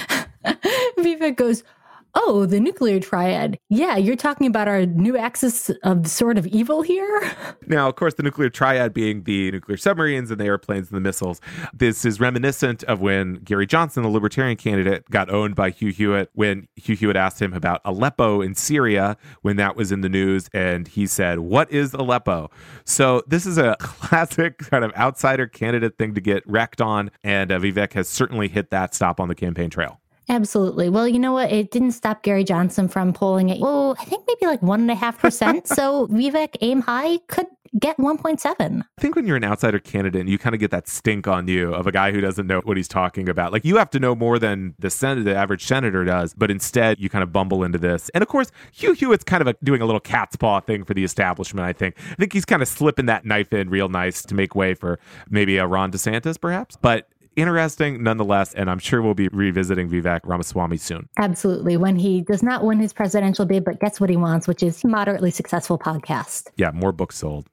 Vivek goes, oh, the nuclear triad. Yeah, you're talking about our new axis of sort of evil here? Now, of course, the nuclear triad being the nuclear submarines and the airplanes and the missiles. This is reminiscent of when Gary Johnson, the libertarian candidate, got owned by Hugh Hewitt when Hugh Hewitt asked him about Aleppo in Syria when that was in the news. And he said, what is Aleppo? So this is a classic kind of outsider candidate thing to get wrecked on. And uh, Vivek has certainly hit that stop on the campaign trail. Absolutely. Well, you know what? It didn't stop Gary Johnson from polling it. Well, I think maybe like one and a half percent. So Vivek aim high could get one point seven. I think when you're an outsider candidate, you kind of get that stink on you of a guy who doesn't know what he's talking about. Like, you have to know more than the senator, the average senator does, but instead you kind of bumble into this. And of course, Hugh Hewitt's kind of a, doing a little cat's paw thing for the establishment, I think. I think he's kind of slipping that knife in real nice to make way for maybe a Ron DeSantis, perhaps. But interesting nonetheless, and I'm sure we'll be revisiting Vivek Ramaswamy soon. Absolutely. When he does not win his presidential bid, but gets what he wants, which is a moderately successful podcast. Yeah, more books sold.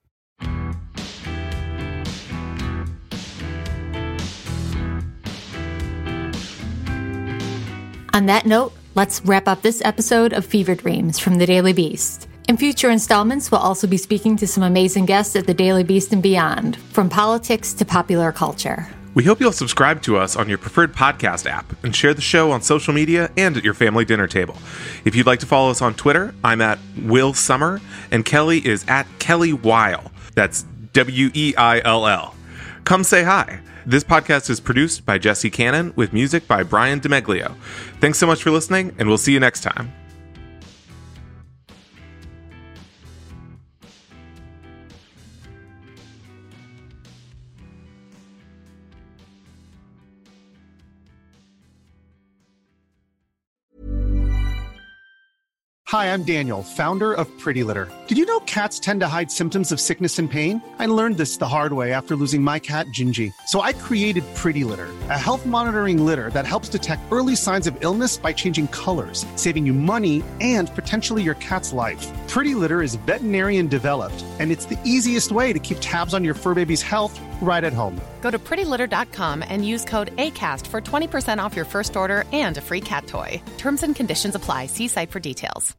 On that note, let's wrap up this episode of Fever Dreams from the Daily Beast. In future installments, we'll also be speaking to some amazing guests at the Daily Beast and beyond, from politics to popular culture. We hope you'll subscribe to us on your preferred podcast app and share the show on social media and at your family dinner table. If you'd like to follow us on Twitter, I'm at Will Summer, and Kelly is at Kelly Weil. That's W E I L L. Come say hi. This podcast is produced by Jesse Cannon with music by Brian DeMeglio. Thanks so much for listening, and we'll see you next time. Hi, I'm Daniel, founder of Pretty Litter. Did you know cats tend to hide symptoms of sickness and pain? I learned this the hard way after losing my cat, Gingy. So I created Pretty Litter, a health monitoring litter that helps detect early signs of illness by changing colors, saving you money and potentially your cat's life. Pretty Litter is veterinarian developed, and it's the easiest way to keep tabs on your fur baby's health right at home. Go to pretty litter dot com and use code ACAST for twenty percent off your first order and a free cat toy. Terms and conditions apply. See site for details.